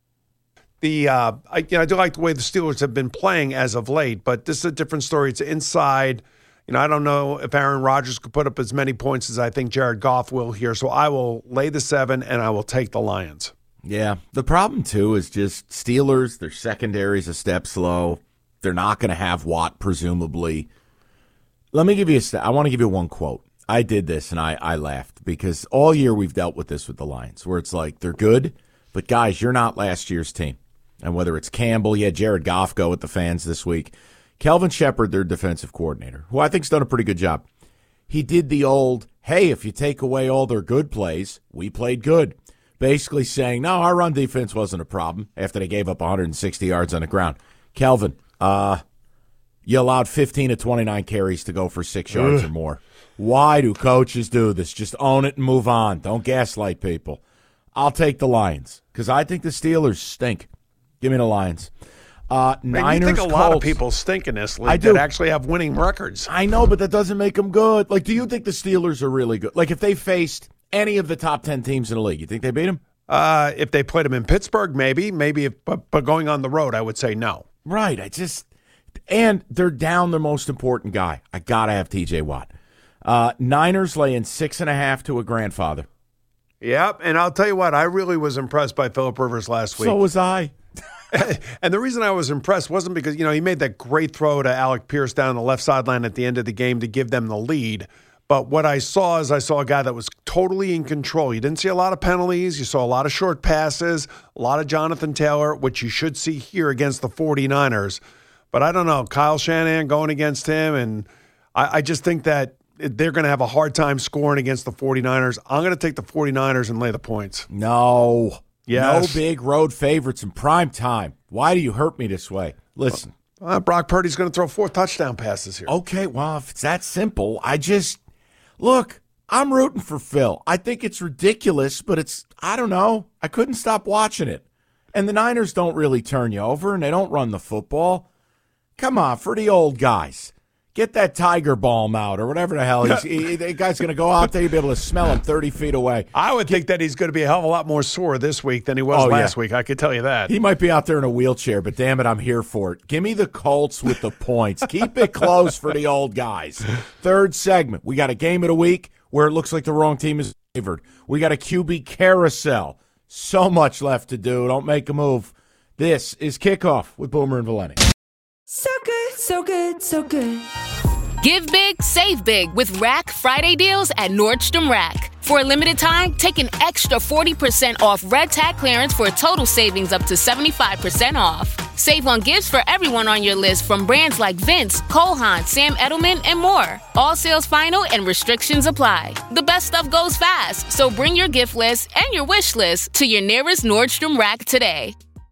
The uh, I, you know, I do like the way the Steelers have been playing as of late, but this is a different story. It's inside. You know, I don't know if Aaron Rodgers could put up as many points as I think Jared Goff will here, so I will lay the seven, and I will take the Lions. Yeah, the problem, too, is just Steelers, their secondary's a step slow. They're not going to have Watt, presumably. Let me give you a st- I want to give you one quote. I did this, and I, I laughed, because all year we've dealt with this with the Lions, where it's like, they're good, but guys, you're not last year's team. And whether it's Campbell, yeah, Jared Goff go with the fans this week. Kelvin Shepard, their defensive coordinator, who I think's done a pretty good job. He did the old, hey, if you take away all their good plays, we played good. Basically saying, no, our run defense wasn't a problem after they gave up one hundred sixty yards on the ground. Kelvin, uh, you allowed fifteen to twenty-nine carries to go for six yards Ugh. or more. Why do coaches do this? Just own it and move on. Don't gaslight people. I'll take the Lions because I think the Steelers stink. Give me the Lions. Uh, Man, Niners, you think a lot of Colts. people stink in this league I do. that actually have winning records. I know, but that doesn't make them good. Like, do you think the Steelers are really good? Like, if they faced any of the top ten teams in the league, you think they beat them? Uh, if they played them in Pittsburgh, maybe. Maybe, if, but, but going on the road, I would say no. Right. I just – and they're down their most important guy. I got to have T J Watt. Uh, Niners laying six and a half to a grandfather. Yep, and I'll tell you what, I really was impressed by Phillip Rivers last week. So was I. And the reason I was impressed wasn't because, you know, he made that great throw to Alec Pierce down the left sideline at the end of the game to give them the lead. But what I saw is I saw a guy that was totally in control. You didn't see a lot of penalties. You saw a lot of short passes, a lot of Jonathan Taylor, which you should see here against the 49ers. But I don't know, Kyle Shanahan going against him, and I, I just think that they're going to have a hard time scoring against the 49ers. I'm going to take the 49ers and lay the points. No. Yes. No big road favorites in prime time. Why do you hurt me this way? Listen. Uh, Brock Purdy's going to throw four touchdown passes here. Okay, well, if it's that simple, I just – look, I'm rooting for Phil. I think it's ridiculous, but it's – I don't know. I couldn't stop watching it. And the Niners don't really turn you over, and they don't run the football. Come on, for the old guys. Get that tiger balm out or whatever the hell. He's, he, the guy's going to go out there. You'll be able to smell him thirty feet away. I would think that he's going to be a hell of a lot more sore this week than he was Oh, last yeah. week. I could tell you that. He might be out there in a wheelchair, but damn it, I'm here for it. Give me the Colts with the points. Keep it close for the old guys. Third segment. We got a game of the week where it looks like the wrong team is favored. We got a Q B carousel. So much left to do. Don't make a move. This is Kickoff with Boomer and Valenti. So good, so good, so good. Give big, save big with Rack Friday deals at Nordstrom Rack. For a limited time, take an extra forty percent off red tag clearance for a total savings up to seventy-five percent off. Save on gifts for everyone on your list from brands like Vince, Cole Haan, Sam Edelman, and more. All sales final and restrictions apply. The best stuff goes fast, so bring your gift list and your wish list to your nearest Nordstrom Rack today.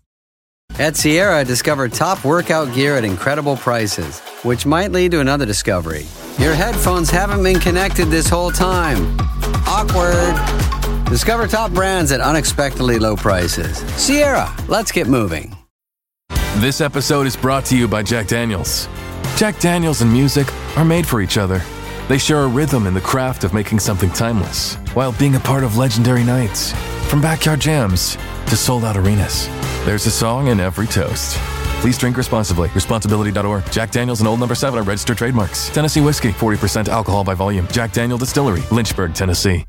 At Sierra, discover top workout gear at incredible prices, which might lead to another discovery. Your headphones haven't been connected this whole time. Awkward. Discover top brands at unexpectedly low prices. Sierra, let's get moving. This episode is brought to you by Jack Daniels. Jack Daniels and music are made for each other. They share a rhythm in the craft of making something timeless, while being a part of legendary nights. From backyard jams to sold-out arenas, there's a song in every toast. Please drink responsibly. Responsibility dot org. Jack Daniels and Old Number seven are registered trademarks. Tennessee whiskey, forty percent alcohol by volume. Jack Daniel Distillery, Lynchburg, Tennessee.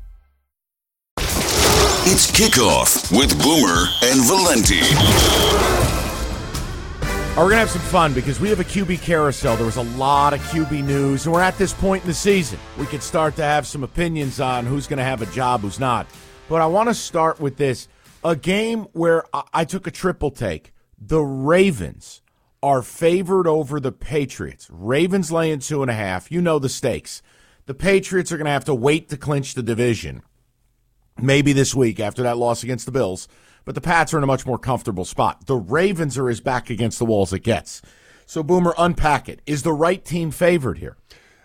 It's Kickoff with Boomer and Valenti. All right, we're going to have some fun because we have a Q B carousel. There was a lot of Q B news, and we're at this point in the season. We could start to have some opinions on who's going to have a job, who's not. But I want to start with this. A game where I, I took a triple take. The Ravens are favored over the Patriots. Ravens laying two and a half. You know the stakes. The Patriots are going to have to wait to clinch the division, maybe this week after that loss against the Bills. But the Pats are in a much more comfortable spot. The Ravens are as back against the wall as it gets. So, Boomer, unpack it. Is the right team favored here?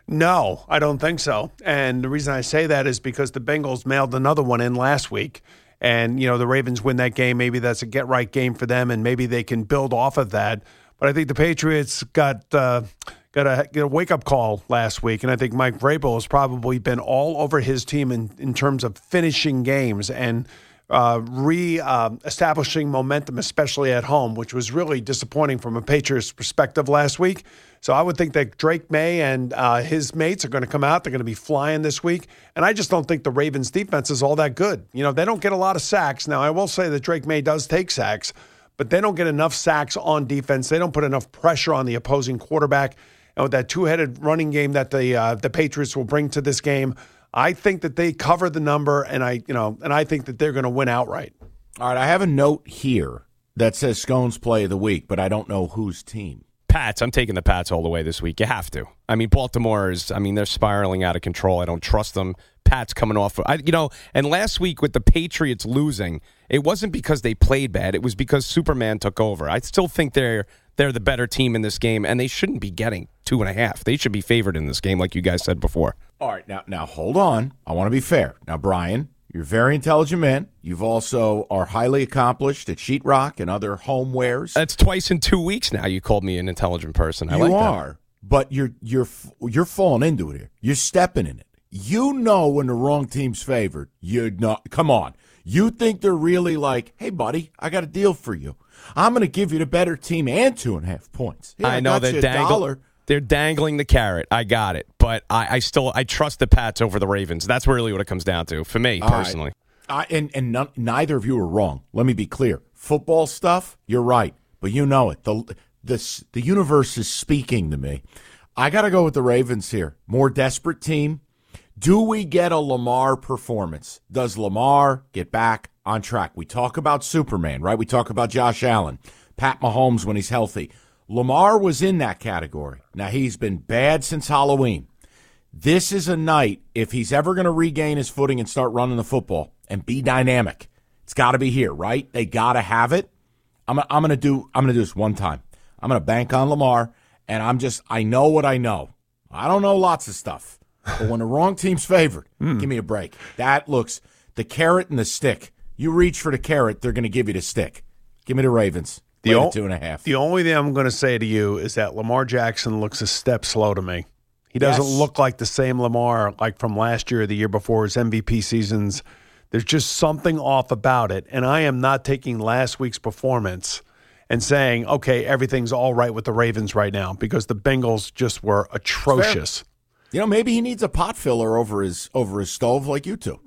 No, I don't think so. And the reason I say that is because the Bengals mailed another one in last week. And, you know, the Ravens win that game. Maybe that's a get-right game for them, and maybe they can build off of that. But I think the Patriots got uh, got a, get a wake-up call last week, and I think Mike Vrabel has probably been all over his team in, in terms of finishing games and uh, re-establishing uh, momentum, especially at home, which was really disappointing from a Patriots perspective last week. So I would think that Drake May and uh, his mates are going to come out. They're going to be flying this week. And I just don't think the Ravens' defense is all that good. You know, they don't get a lot of sacks. Now, I will say that Drake May does take sacks, but they don't get enough sacks on defense. They don't put enough pressure on the opposing quarterback. And with that two-headed running game that the uh, the Patriots will bring to this game, I think that they cover the number, and I, you know, and I think that they're going to win outright. All right, I have a note here that says Scone's play of the week, but I don't know whose team. Pats. I'm taking the Pats all the way this week. You have to. I mean, Baltimore is, I mean, they're spiraling out of control. I don't trust them. Pats coming off, I, you know, and last week with the Patriots losing, it wasn't because they played bad. It was because Superman took over. I still think they're they're the better team in this game, and they shouldn't be getting two and a half. They should be favored in this game, like you guys said before. All right, now, now hold on. I want to be fair. Now, Brian, you're a very intelligent man. You've also are highly accomplished at sheetrock and other homewares. That's twice in two weeks now. You called me an intelligent person. I you like are, that. But you're you're you're falling into it here. You're stepping in it. You know when the wrong team's favored. You know, come on. You think they're really like, hey, buddy, I got a deal for you. I'm going to give you the better team and two and a half points. Yeah, I know I they're dangling. They're dangling the carrot. I got it, but I, I still I trust the Pats over the Ravens. That's really what it comes down to for me All personally. Right. I, and and none, neither of you are wrong. Let me be clear. Football stuff, you're right, but you know it. the the The universe is speaking to me. I got to go with the Ravens here. More desperate team. Do we get a Lamar performance? Does Lamar get back on track? We talk about Superman, right? We talk about Josh Allen, Pat Mahomes when he's healthy. Lamar was in that category. Now, he's been bad since Halloween. This is a night, if he's ever going to regain his footing and start running the football and be dynamic, it's got to be here, right? They got to have it. I'm, I'm going to do I'm going to do this one time. I'm going to bank on Lamar, and I'm just, I know what I know. I don't know lots of stuff. But when the wrong team's favored, mm. give me a break. That looks, the carrot and the stick. You reach for the carrot, they're going to give you the stick. Give me the Ravens. The o- two and a half. The only thing I'm going to say to you is that Lamar Jackson looks a step slow to me. He doesn't yes. look like the same Lamar like from last year or the year before his M V P seasons. There's just something off about it. And I am not taking last week's performance and saying, okay, everything's all right with the Ravens right now because the Bengals just were atrocious. You know, maybe he needs a pot filler over his over his stove like you two.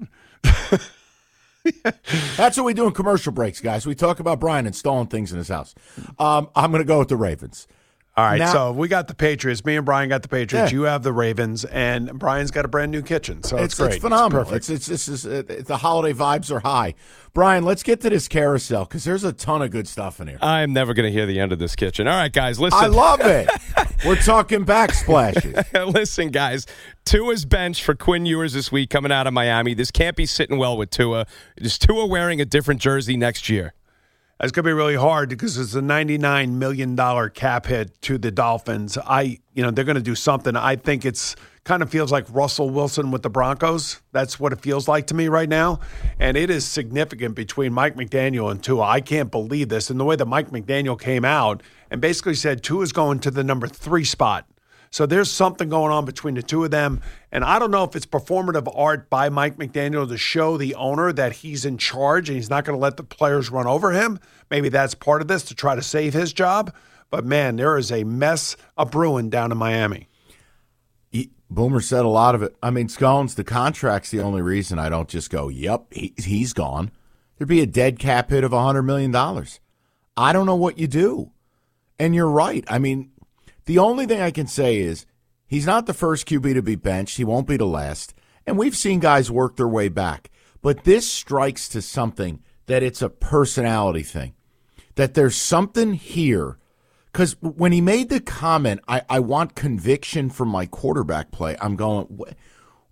That's what we do in commercial breaks, guys. We talk about Brian installing things in his house. Um, I'm going to go with the Ravens. All right, now, so we got the Patriots. Me and Brian got the Patriots. Yeah. You have the Ravens, and Brian's got a brand new kitchen, so it's, it's great. It's phenomenal. It's it's, it's, it's, it's the holiday vibes are high. Brian, let's get to this carousel because there's a ton of good stuff in here. I'm never going to hear the end of this kitchen. All right, guys, listen. I love it. We're talking backsplashes. Listen, guys, Tua's bench for Quinn Ewers this week coming out of Miami. This can't be sitting well with Tua. Is Tua wearing a different jersey next year? It's going to be really hard because it's a ninety-nine million dollars cap hit to the Dolphins. I, you know, they're going to do something. I think it's kind of feels like Russell Wilson with the Broncos. That's what it feels like to me right now. And it is significant between Mike McDaniel and Tua. I can't believe this. And the way that Mike McDaniel came out and basically said Tua's going to the number three spot. So there's something going on between the two of them. And I don't know if it's performative art by Mike McDaniel to show the owner that he's in charge and he's not going to let the players run over him. Maybe that's part of this to try to save his job. But, man, there is a mess a brewing down in Miami. He, Boomer said a lot of it. I mean, Scones, the contract's the only reason I don't just go, yep, he, he's gone. There'd be a dead cap hit of one hundred million dollars. I don't know what you do. And you're right. I mean, the only thing I can say is he's not the first Q B to be benched. He won't be the last. And we've seen guys work their way back. But this strikes to something that it's a personality thing, that there's something here. Because when he made the comment, I, I want conviction from my quarterback play, I'm going,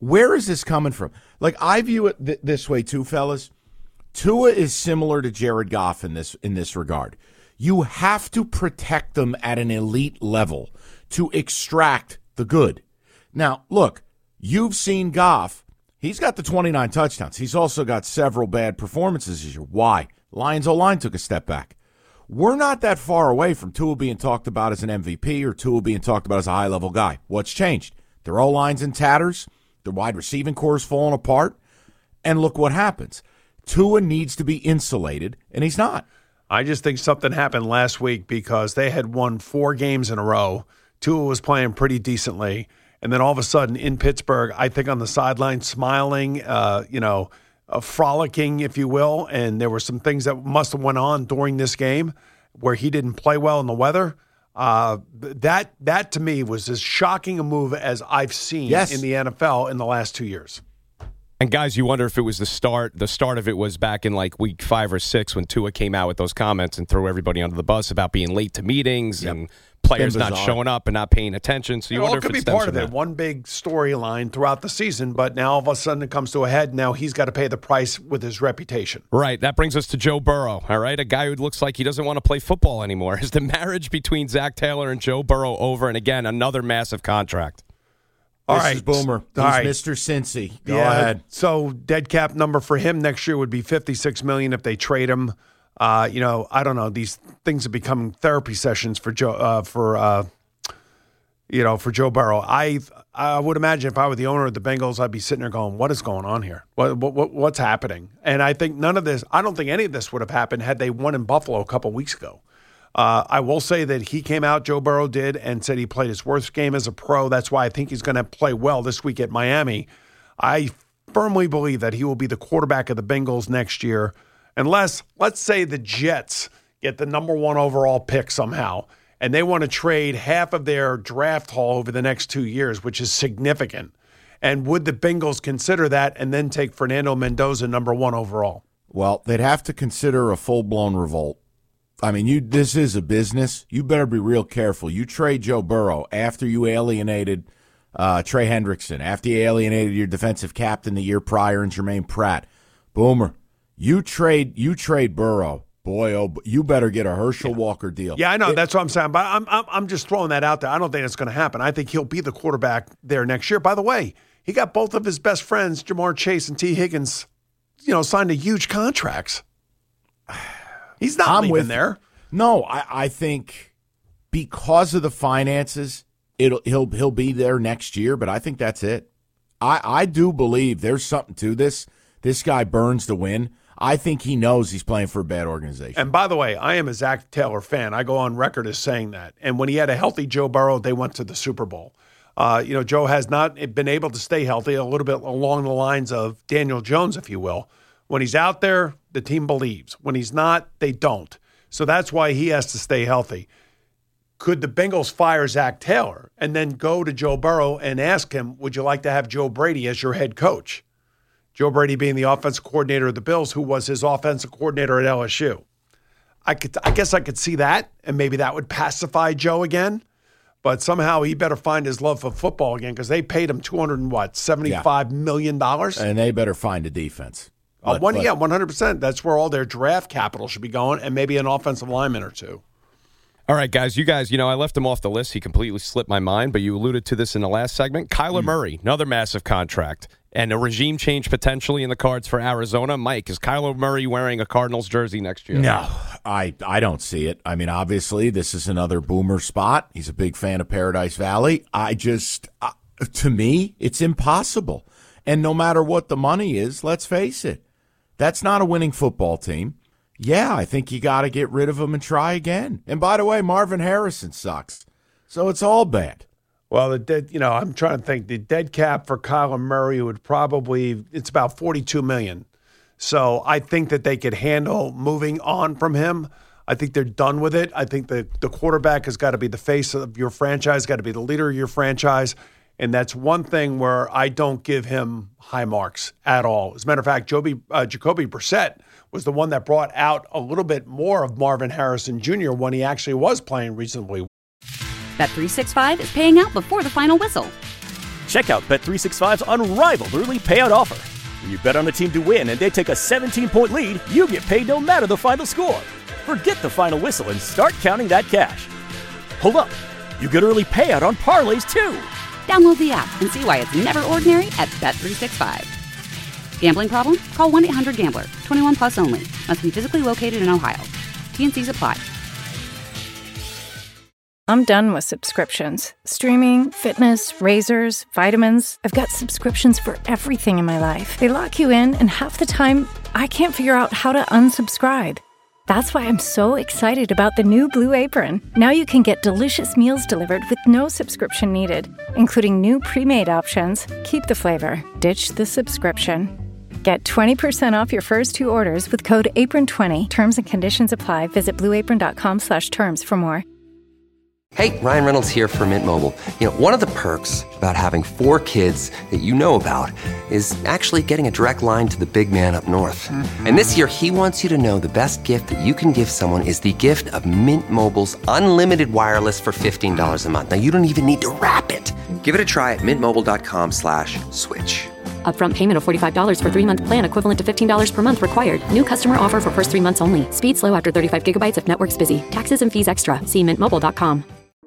Where is this coming from? Like, I view it th- this way too, fellas. Tua is similar to Jared Goff in this in this regard. You have to protect them at an elite level to extract the good. Now, look, you've seen Goff. He's got the twenty-nine touchdowns. He's also got several bad performances this year. Why? Lions O-line took a step back. We're not that far away from Tua being talked about as an M V P or Tua being talked about as a high-level guy. What's changed? Their O-line's in tatters. Their wide receiving core is falling apart. And look what happens. Tua needs to be insulated, and he's not. I just think something happened last week because they had won four games in a row. Tua was playing pretty decently. And then all of a sudden in Pittsburgh, I think on the sideline, smiling, uh, you know, uh, frolicking, if you will. And there were some things that must have went on during this game where he didn't play well in the weather. Uh, that, that to me was as shocking a move as I've seen yes. in the N F L in the last two years. And guys, you wonder if it was the start. The start of it was back in like week five or six when Tua came out with those comments and threw everybody under the bus about being late to meetings yep. and players not showing up and not paying attention. So you, you know, wonder it could if it be part of that. it. One big storyline throughout the season, but now all of a sudden it comes to a head. Now he's got to pay the price with his reputation. Right. That brings us to Joe Burrow. All right, a guy who looks like he doesn't want to play football anymore. Is the marriage between Zach Taylor and Joe Burrow over? And again, another massive contract. All this right, is Boomer. He's all right. Mister Cincy. Go yeah, ahead. So dead cap number for him next year would be fifty-six million dollars if they trade him. Uh, you know, I don't know. These things are becoming therapy sessions for Joe. Uh, for uh, you know, for Joe Burrow. I I would imagine if I were the owner of the Bengals, I'd be sitting there going, "What is going on here? What, what what's happening?" And I think none of this. I don't think any of this would have happened had they won in Buffalo a couple weeks ago. Uh, I will say that he came out, Joe Burrow did, and said he played his worst game as a pro. That's why I think he's going to play well this week at Miami. I firmly believe that he will be the quarterback of the Bengals next year, unless, let's say, the Jets get the number one overall pick somehow, and they want to trade half of their draft haul over the next two years, which is significant. And would the Bengals consider that and then take Fernando Mendoza number one overall? Well, they'd have to consider a full-blown revolt. I mean, you. This is a business. You better be real careful. You trade Joe Burrow after you alienated uh, Trey Hendrickson, after you alienated your defensive captain the year prior in Jermaine Pratt. Boomer, you trade you trade Burrow. Boy, oh, you better get a Herschel yeah. Walker deal. Yeah, I know. It, that's what I'm saying. But I'm, I'm I'm just throwing that out there. I don't think it's going to happen. I think he'll be the quarterback there next year. By the way, he got both of his best friends, Jamar Chase and T. Higgins, you know, signed to huge contracts. He's not I'm leaving with, there. No, I, I think because of the finances, it'll he'll he'll be there next year. But I think that's it. I, I do believe there's something to this. This guy burns to win. I think he knows he's playing for a bad organization. And by the way, I am a Zach Taylor fan. I go on record as saying that. And when he had a healthy Joe Burrow, they went to the Super Bowl. Uh, you know, Joe has not been able to stay healthy, a little bit along the lines of Daniel Jones, if you will. When he's out there, the team believes. When he's not, they don't. So that's why he has to stay healthy. Could the Bengals fire Zach Taylor and then go to Joe Burrow and ask him, would you like to have Joe Brady as your head coach? Joe Brady being the offensive coordinator of the Bills, who was his offensive coordinator at L S U. I could, I guess I could see that, and maybe that would pacify Joe again. But somehow he better find his love for football again because they paid him two hundred and what, seventy-five yeah. million dollars? And they better find a defense. Uh, one, yeah, one hundred percent. That's where all their draft capital should be going, and maybe an offensive lineman or two. All right, guys, you guys, you know, I left him off the list. He completely slipped my mind, but you alluded to this in the last segment. Kyler mm. Murray, another massive contract, and a regime change potentially in the cards for Arizona. Mike, is Kyler Murray wearing a Cardinals jersey next year? No, I, I don't see it. I mean, obviously, this is another Boomer spot. He's a big fan of Paradise Valley. I just, uh, to me, it's impossible. And no matter what the money is, let's face it, that's not a winning football team. Yeah, I think you got to get rid of him and try again. And by the way, Marvin Harrison sucks. So it's all bad. Well, the dead, you know, I'm trying to think. The dead cap for Kyler Murray would probably, it's about forty-two million dollars. So I think that they could handle moving on from him. I think they're done with it. I think the, the quarterback has got to be the face of your franchise, got to be the leader of your franchise. And that's one thing where I don't give him high marks at all. As a matter of fact, Joby, uh, Jacoby Brissett was the one that brought out a little bit more of Marvin Harrison Junior when he actually was playing reasonably. Bet three sixty-five is paying out before the final whistle. Check out Bet three sixty-five's unrivaled early payout offer. When you bet on a team to win and they take a seventeen-point lead, you get paid no matter the final score. Forget the final whistle and start counting that cash. Hold up. You get early payout on parlays, too. Download the app and see why it's never ordinary at Bet three sixty-five. Gambling problem? Call one eight hundred gambler. twenty-one plus only. Must be physically located in Ohio. T N Cs apply. I'm done with subscriptions. Streaming, fitness, razors, vitamins. I've got subscriptions for everything in my life. They lock you in, and half the time, I can't figure out how to unsubscribe. That's why I'm so excited about the new Blue Apron. Now you can get delicious meals delivered with no subscription needed, including new pre-made options. Keep the flavor. Ditch the subscription. Get twenty percent off your first two orders with code apron twenty. Terms and conditions apply. Visit blueapron.com slash terms for more. Hey, Ryan Reynolds here for Mint Mobile. You know, one of the perks about having four kids that you know about is actually getting a direct line to the big man up north. Mm-hmm. And this year, he wants you to know the best gift that you can give someone is the gift of Mint Mobile's unlimited wireless for fifteen dollars a month. Now, you don't even need to wrap it. Give it a try at mintmobile.com slash switch. Upfront payment of forty-five dollars for three-month plan equivalent to fifteen dollars per month required. New customer offer for first three months only. Speed slow after thirty-five gigabytes if network's busy. Taxes and fees extra. See mint mobile dot com.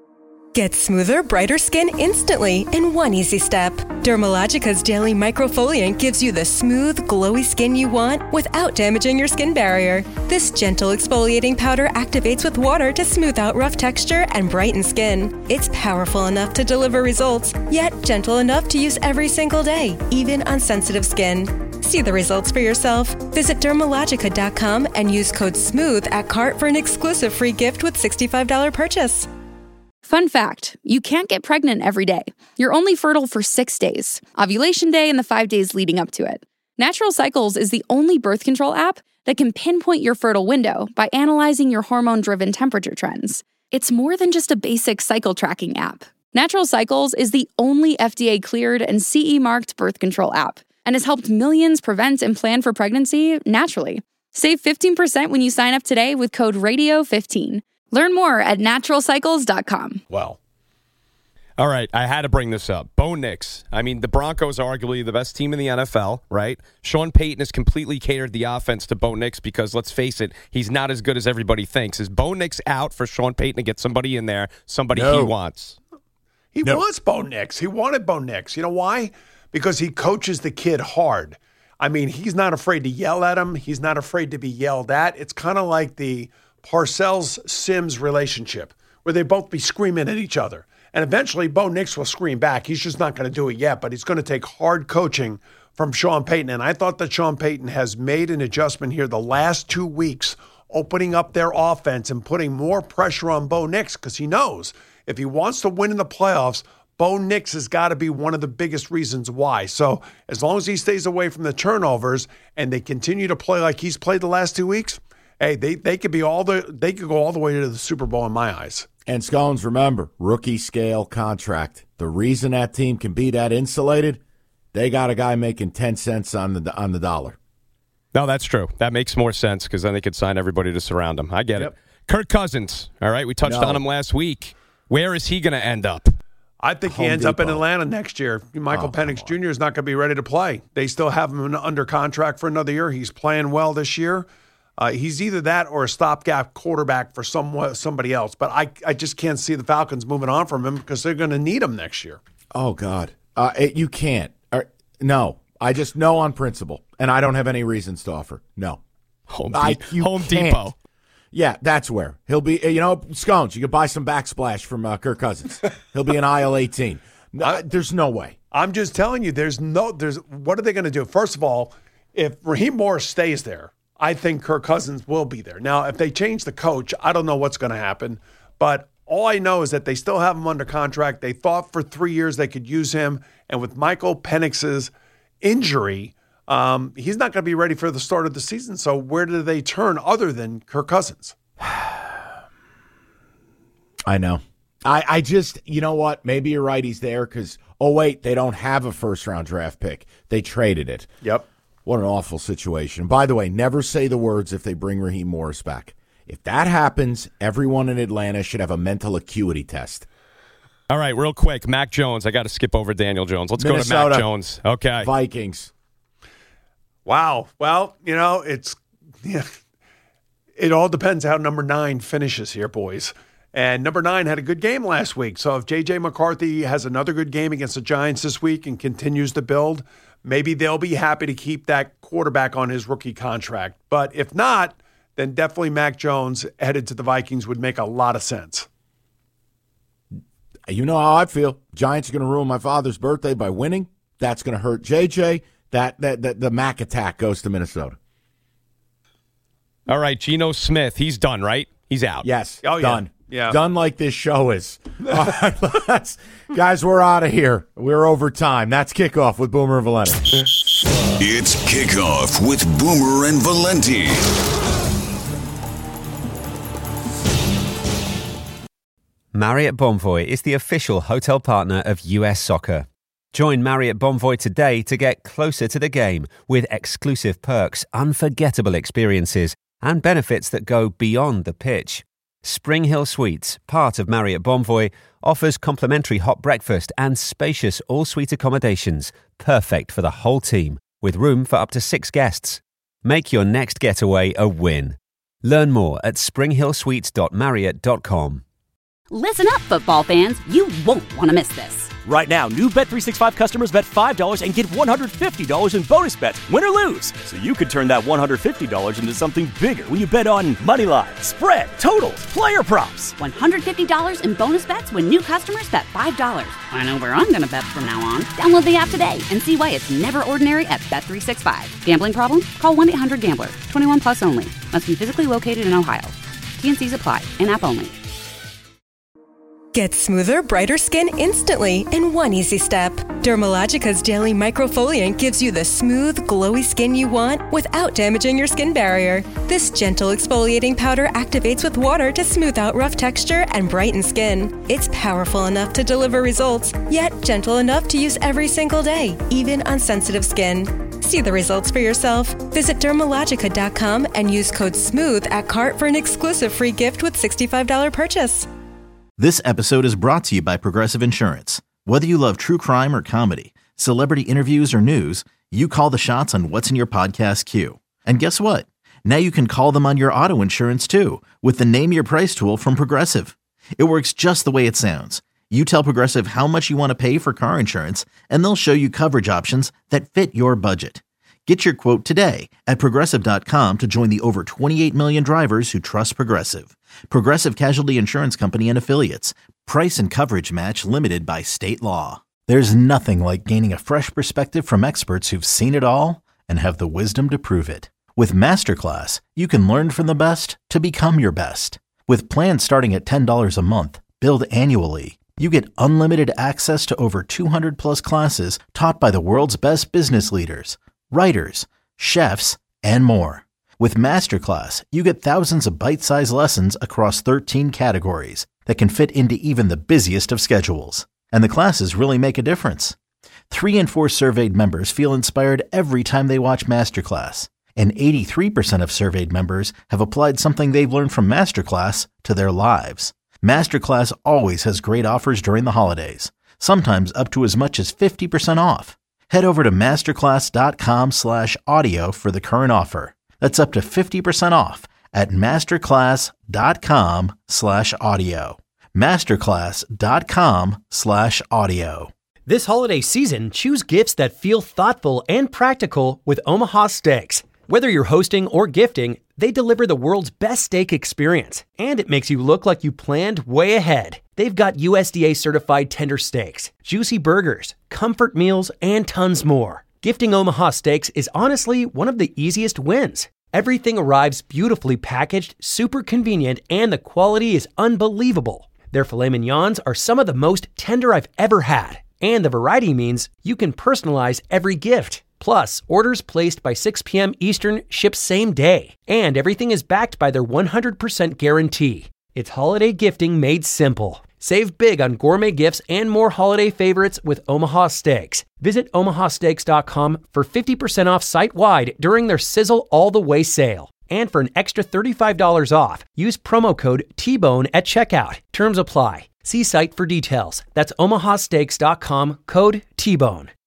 Get smoother, brighter skin instantly in one easy step. Dermalogica's Daily Microfoliant gives you the smooth, glowy skin you want without damaging your skin barrier. This gentle exfoliating powder activates with water to smooth out rough texture and brighten skin. It's powerful enough to deliver results, yet gentle enough to use every single day, even on sensitive skin. See the results for yourself. Visit dermalogica dot com and use code SMOOTH at cart for an exclusive free gift with sixty-five dollars purchase. Fun fact, you can't get pregnant every day. You're only fertile for six days, ovulation day and the five days leading up to it. Natural Cycles is the only birth control app that can pinpoint your fertile window by analyzing your hormone-driven temperature trends. It's more than just a basic cycle tracking app. Natural Cycles is the only F D A-cleared and C E-marked birth control app and has helped millions prevent and plan for pregnancy naturally. Save fifteen percent when you sign up today with code radio fifteen. Learn more at natural cycles dot com. Well, all right, I had to bring this up. Bo Nix. I mean, the Broncos are arguably the best team in the N F L, right? Sean Payton has completely catered the offense to Bo Nix because, let's face it, he's not as good as everybody thinks. Is Bo Nix out for Sean Payton to get somebody in there, somebody No. he wants? He No. wants Bo Nix. He wanted Bo Nix. You know why? Because he coaches the kid hard. I mean, he's not afraid to yell at him. He's not afraid to be yelled at. It's kind of like the Parcells-Sims relationship where they both be screaming at each other. And eventually, Bo Nix will scream back. He's just not going to do it yet, but he's going to take hard coaching from Sean Payton. And I thought that Sean Payton has made an adjustment here the last two weeks, opening up their offense and putting more pressure on Bo Nix because he knows if he wants to win in the playoffs, Bo Nix has got to be one of the biggest reasons why. So as long as he stays away from the turnovers and they continue to play like he's played the last two weeks, hey, they they could be all the they could go all the way to the Super Bowl in my eyes. And Scones, remember, rookie scale contract. The reason that team can be that insulated, they got a guy making ten cents on the on the dollar. No, that's true. That makes more sense because then they could sign everybody to surround him. I get yep. it. Kirk Cousins, all right, we touched no. on him last week. Where is he going to end up? I think Home he ends Depot. up in Atlanta next year. Michael Oh, Penix Junior is not going to be ready to play. They still have him under contract for another year. He's playing well this year. Uh, he's either that or a stopgap quarterback for some, somebody else. But I, I just can't see the Falcons moving on from him because they're going to need him next year. Oh, God. Uh, it, you can't. Or, no. I just know on principle, and I don't have any reasons to offer. No. Home, I, De- Home Depot. Yeah, that's where. He'll be, you know, Scones, you can buy some backsplash from uh, Kirk Cousins. He'll be in aisle eighteen. No, there's no way. I'm just telling you, there's no, there's, what are they going to do? First of all, if Raheem Morris stays there, I think Kirk Cousins will be there. Now, if they change the coach, I don't know what's going to happen. But all I know is that they still have him under contract. They thought for three years they could use him. And with Michael Penix's injury, um, he's not going to be ready for the start of the season. So where do they turn other than Kirk Cousins? I know. I, I just, you know what? Maybe you're right. He's there because, oh, wait, they don't have a first-round draft pick. They traded it. Yep. What an awful situation. By the way, never say the words if they bring Raheem Morris back. If that happens, everyone in Atlanta should have a mental acuity test. All right, real quick, Mac Jones. I got to skip over Daniel Jones. Let's Minnesota, go to Mac Jones. Okay. Vikings. Wow. Well, you know, it's yeah, it all depends how number nine finishes here, boys. And number nine had a good game last week. So if J J McCarthy has another good game against the Giants this week and continues to build, maybe they'll be happy to keep that quarterback on his rookie contract. But if not, then definitely Mac Jones headed to the Vikings would make a lot of sense. You know how I feel. Giants are going to ruin my father's birthday by winning. That's going to hurt J J. That, that that the Mac attack goes to Minnesota. All right, Geno Smith. He's done, right? He's out. Yes. Oh, done. Yeah. Done like this show is. All right, let's, guys, we're out of here. We're over time. That's Kickoff with Boomer and Valenti. It's Kickoff with Boomer and Valenti. Marriott Bonvoy is the official hotel partner of U S Soccer. Join Marriott Bonvoy today to get closer to the game with exclusive perks, unforgettable experiences, and benefits that go beyond the pitch. Spring Hill Suites, part of Marriott Bonvoy, offers complimentary hot breakfast and spacious all-suite accommodations, perfect for the whole team, with room for up to six guests. Make your next getaway a win. Learn more at spring hill suites dot marriott dot com. Listen up, football fans. You won't want to miss this. Right now, new Bet three sixty-five customers bet five dollars and get one hundred fifty dollars in bonus bets, win or lose. So you could turn that one hundred fifty dollars into something bigger when you bet on money line, spread, totals, player props. one hundred fifty dollars in bonus bets when new customers bet five dollars. I know where I'm going to bet from now on. Download the app today and see why it's never ordinary at Bet three sixty-five. Gambling problem? Call one eight hundred gambler. twenty-one plus only. Must be physically located in Ohio. T N Cs apply. In-app only. Get smoother, brighter skin instantly in one easy step. Dermalogica's Daily Microfoliant gives you the smooth, glowy skin you want without damaging your skin barrier. This gentle exfoliating powder activates with water to smooth out rough texture and brighten skin. It's powerful enough to deliver results, yet gentle enough to use every single day, even on sensitive skin. See the results for yourself. Visit Dermalogica dot com and use code SMOOTH at cart for an exclusive free gift with sixty-five dollars purchase. This episode is brought to you by Progressive Insurance. Whether you love true crime or comedy, celebrity interviews or news, you call the shots on what's in your podcast queue. And guess what? Now you can call them on your auto insurance too with the Name Your Price tool from Progressive. It works just the way it sounds. You tell Progressive how much you want to pay for car insurance, and they'll show you coverage options that fit your budget. Get your quote today at Progressive dot com to join the over twenty-eight million drivers who trust Progressive. Progressive Casualty Insurance Company and Affiliates. Price and coverage match limited by state law. There's nothing like gaining a fresh perspective from experts who've seen it all and have the wisdom to prove it. With Masterclass, you can learn from the best to become your best. With plans starting at ten dollars a month, billed annually, you get unlimited access to over two hundred plus classes taught by the world's best business leaders, writers, chefs, and more. With Masterclass, you get thousands of bite-sized lessons across thirteen categories that can fit into even the busiest of schedules. And the classes really make a difference. Three in four surveyed members feel inspired every time they watch Masterclass. And eighty-three percent of surveyed members have applied something they've learned from Masterclass to their lives. Masterclass always has great offers during the holidays, sometimes up to as much as fifty percent off. Head over to masterclass.com slash audio for the current offer. That's up to fifty percent off at masterclass.com slash audio. Masterclass.com slash audio. This holiday season, choose gifts that feel thoughtful and practical with Omaha Steaks. Whether you're hosting or gifting, they deliver the world's best steak experience, and it makes you look like you planned way ahead. They've got U S D A-certified tender steaks, juicy burgers, comfort meals, and tons more. Gifting Omaha Steaks is honestly one of the easiest wins. Everything arrives beautifully packaged, super convenient, and the quality is unbelievable. Their filet mignons are some of the most tender I've ever had, and the variety means you can personalize every gift. Plus, orders placed by six p.m. Eastern ship same day, and everything is backed by their one hundred percent guarantee. It's holiday gifting made simple. Save big on gourmet gifts and more holiday favorites with Omaha Steaks. Visit omaha steaks dot com for fifty percent off site-wide during their Sizzle All the Way sale. And for an extra thirty-five dollars off, use promo code T-Bone at checkout. Terms apply. See site for details. That's omaha steaks dot com, code T-Bone.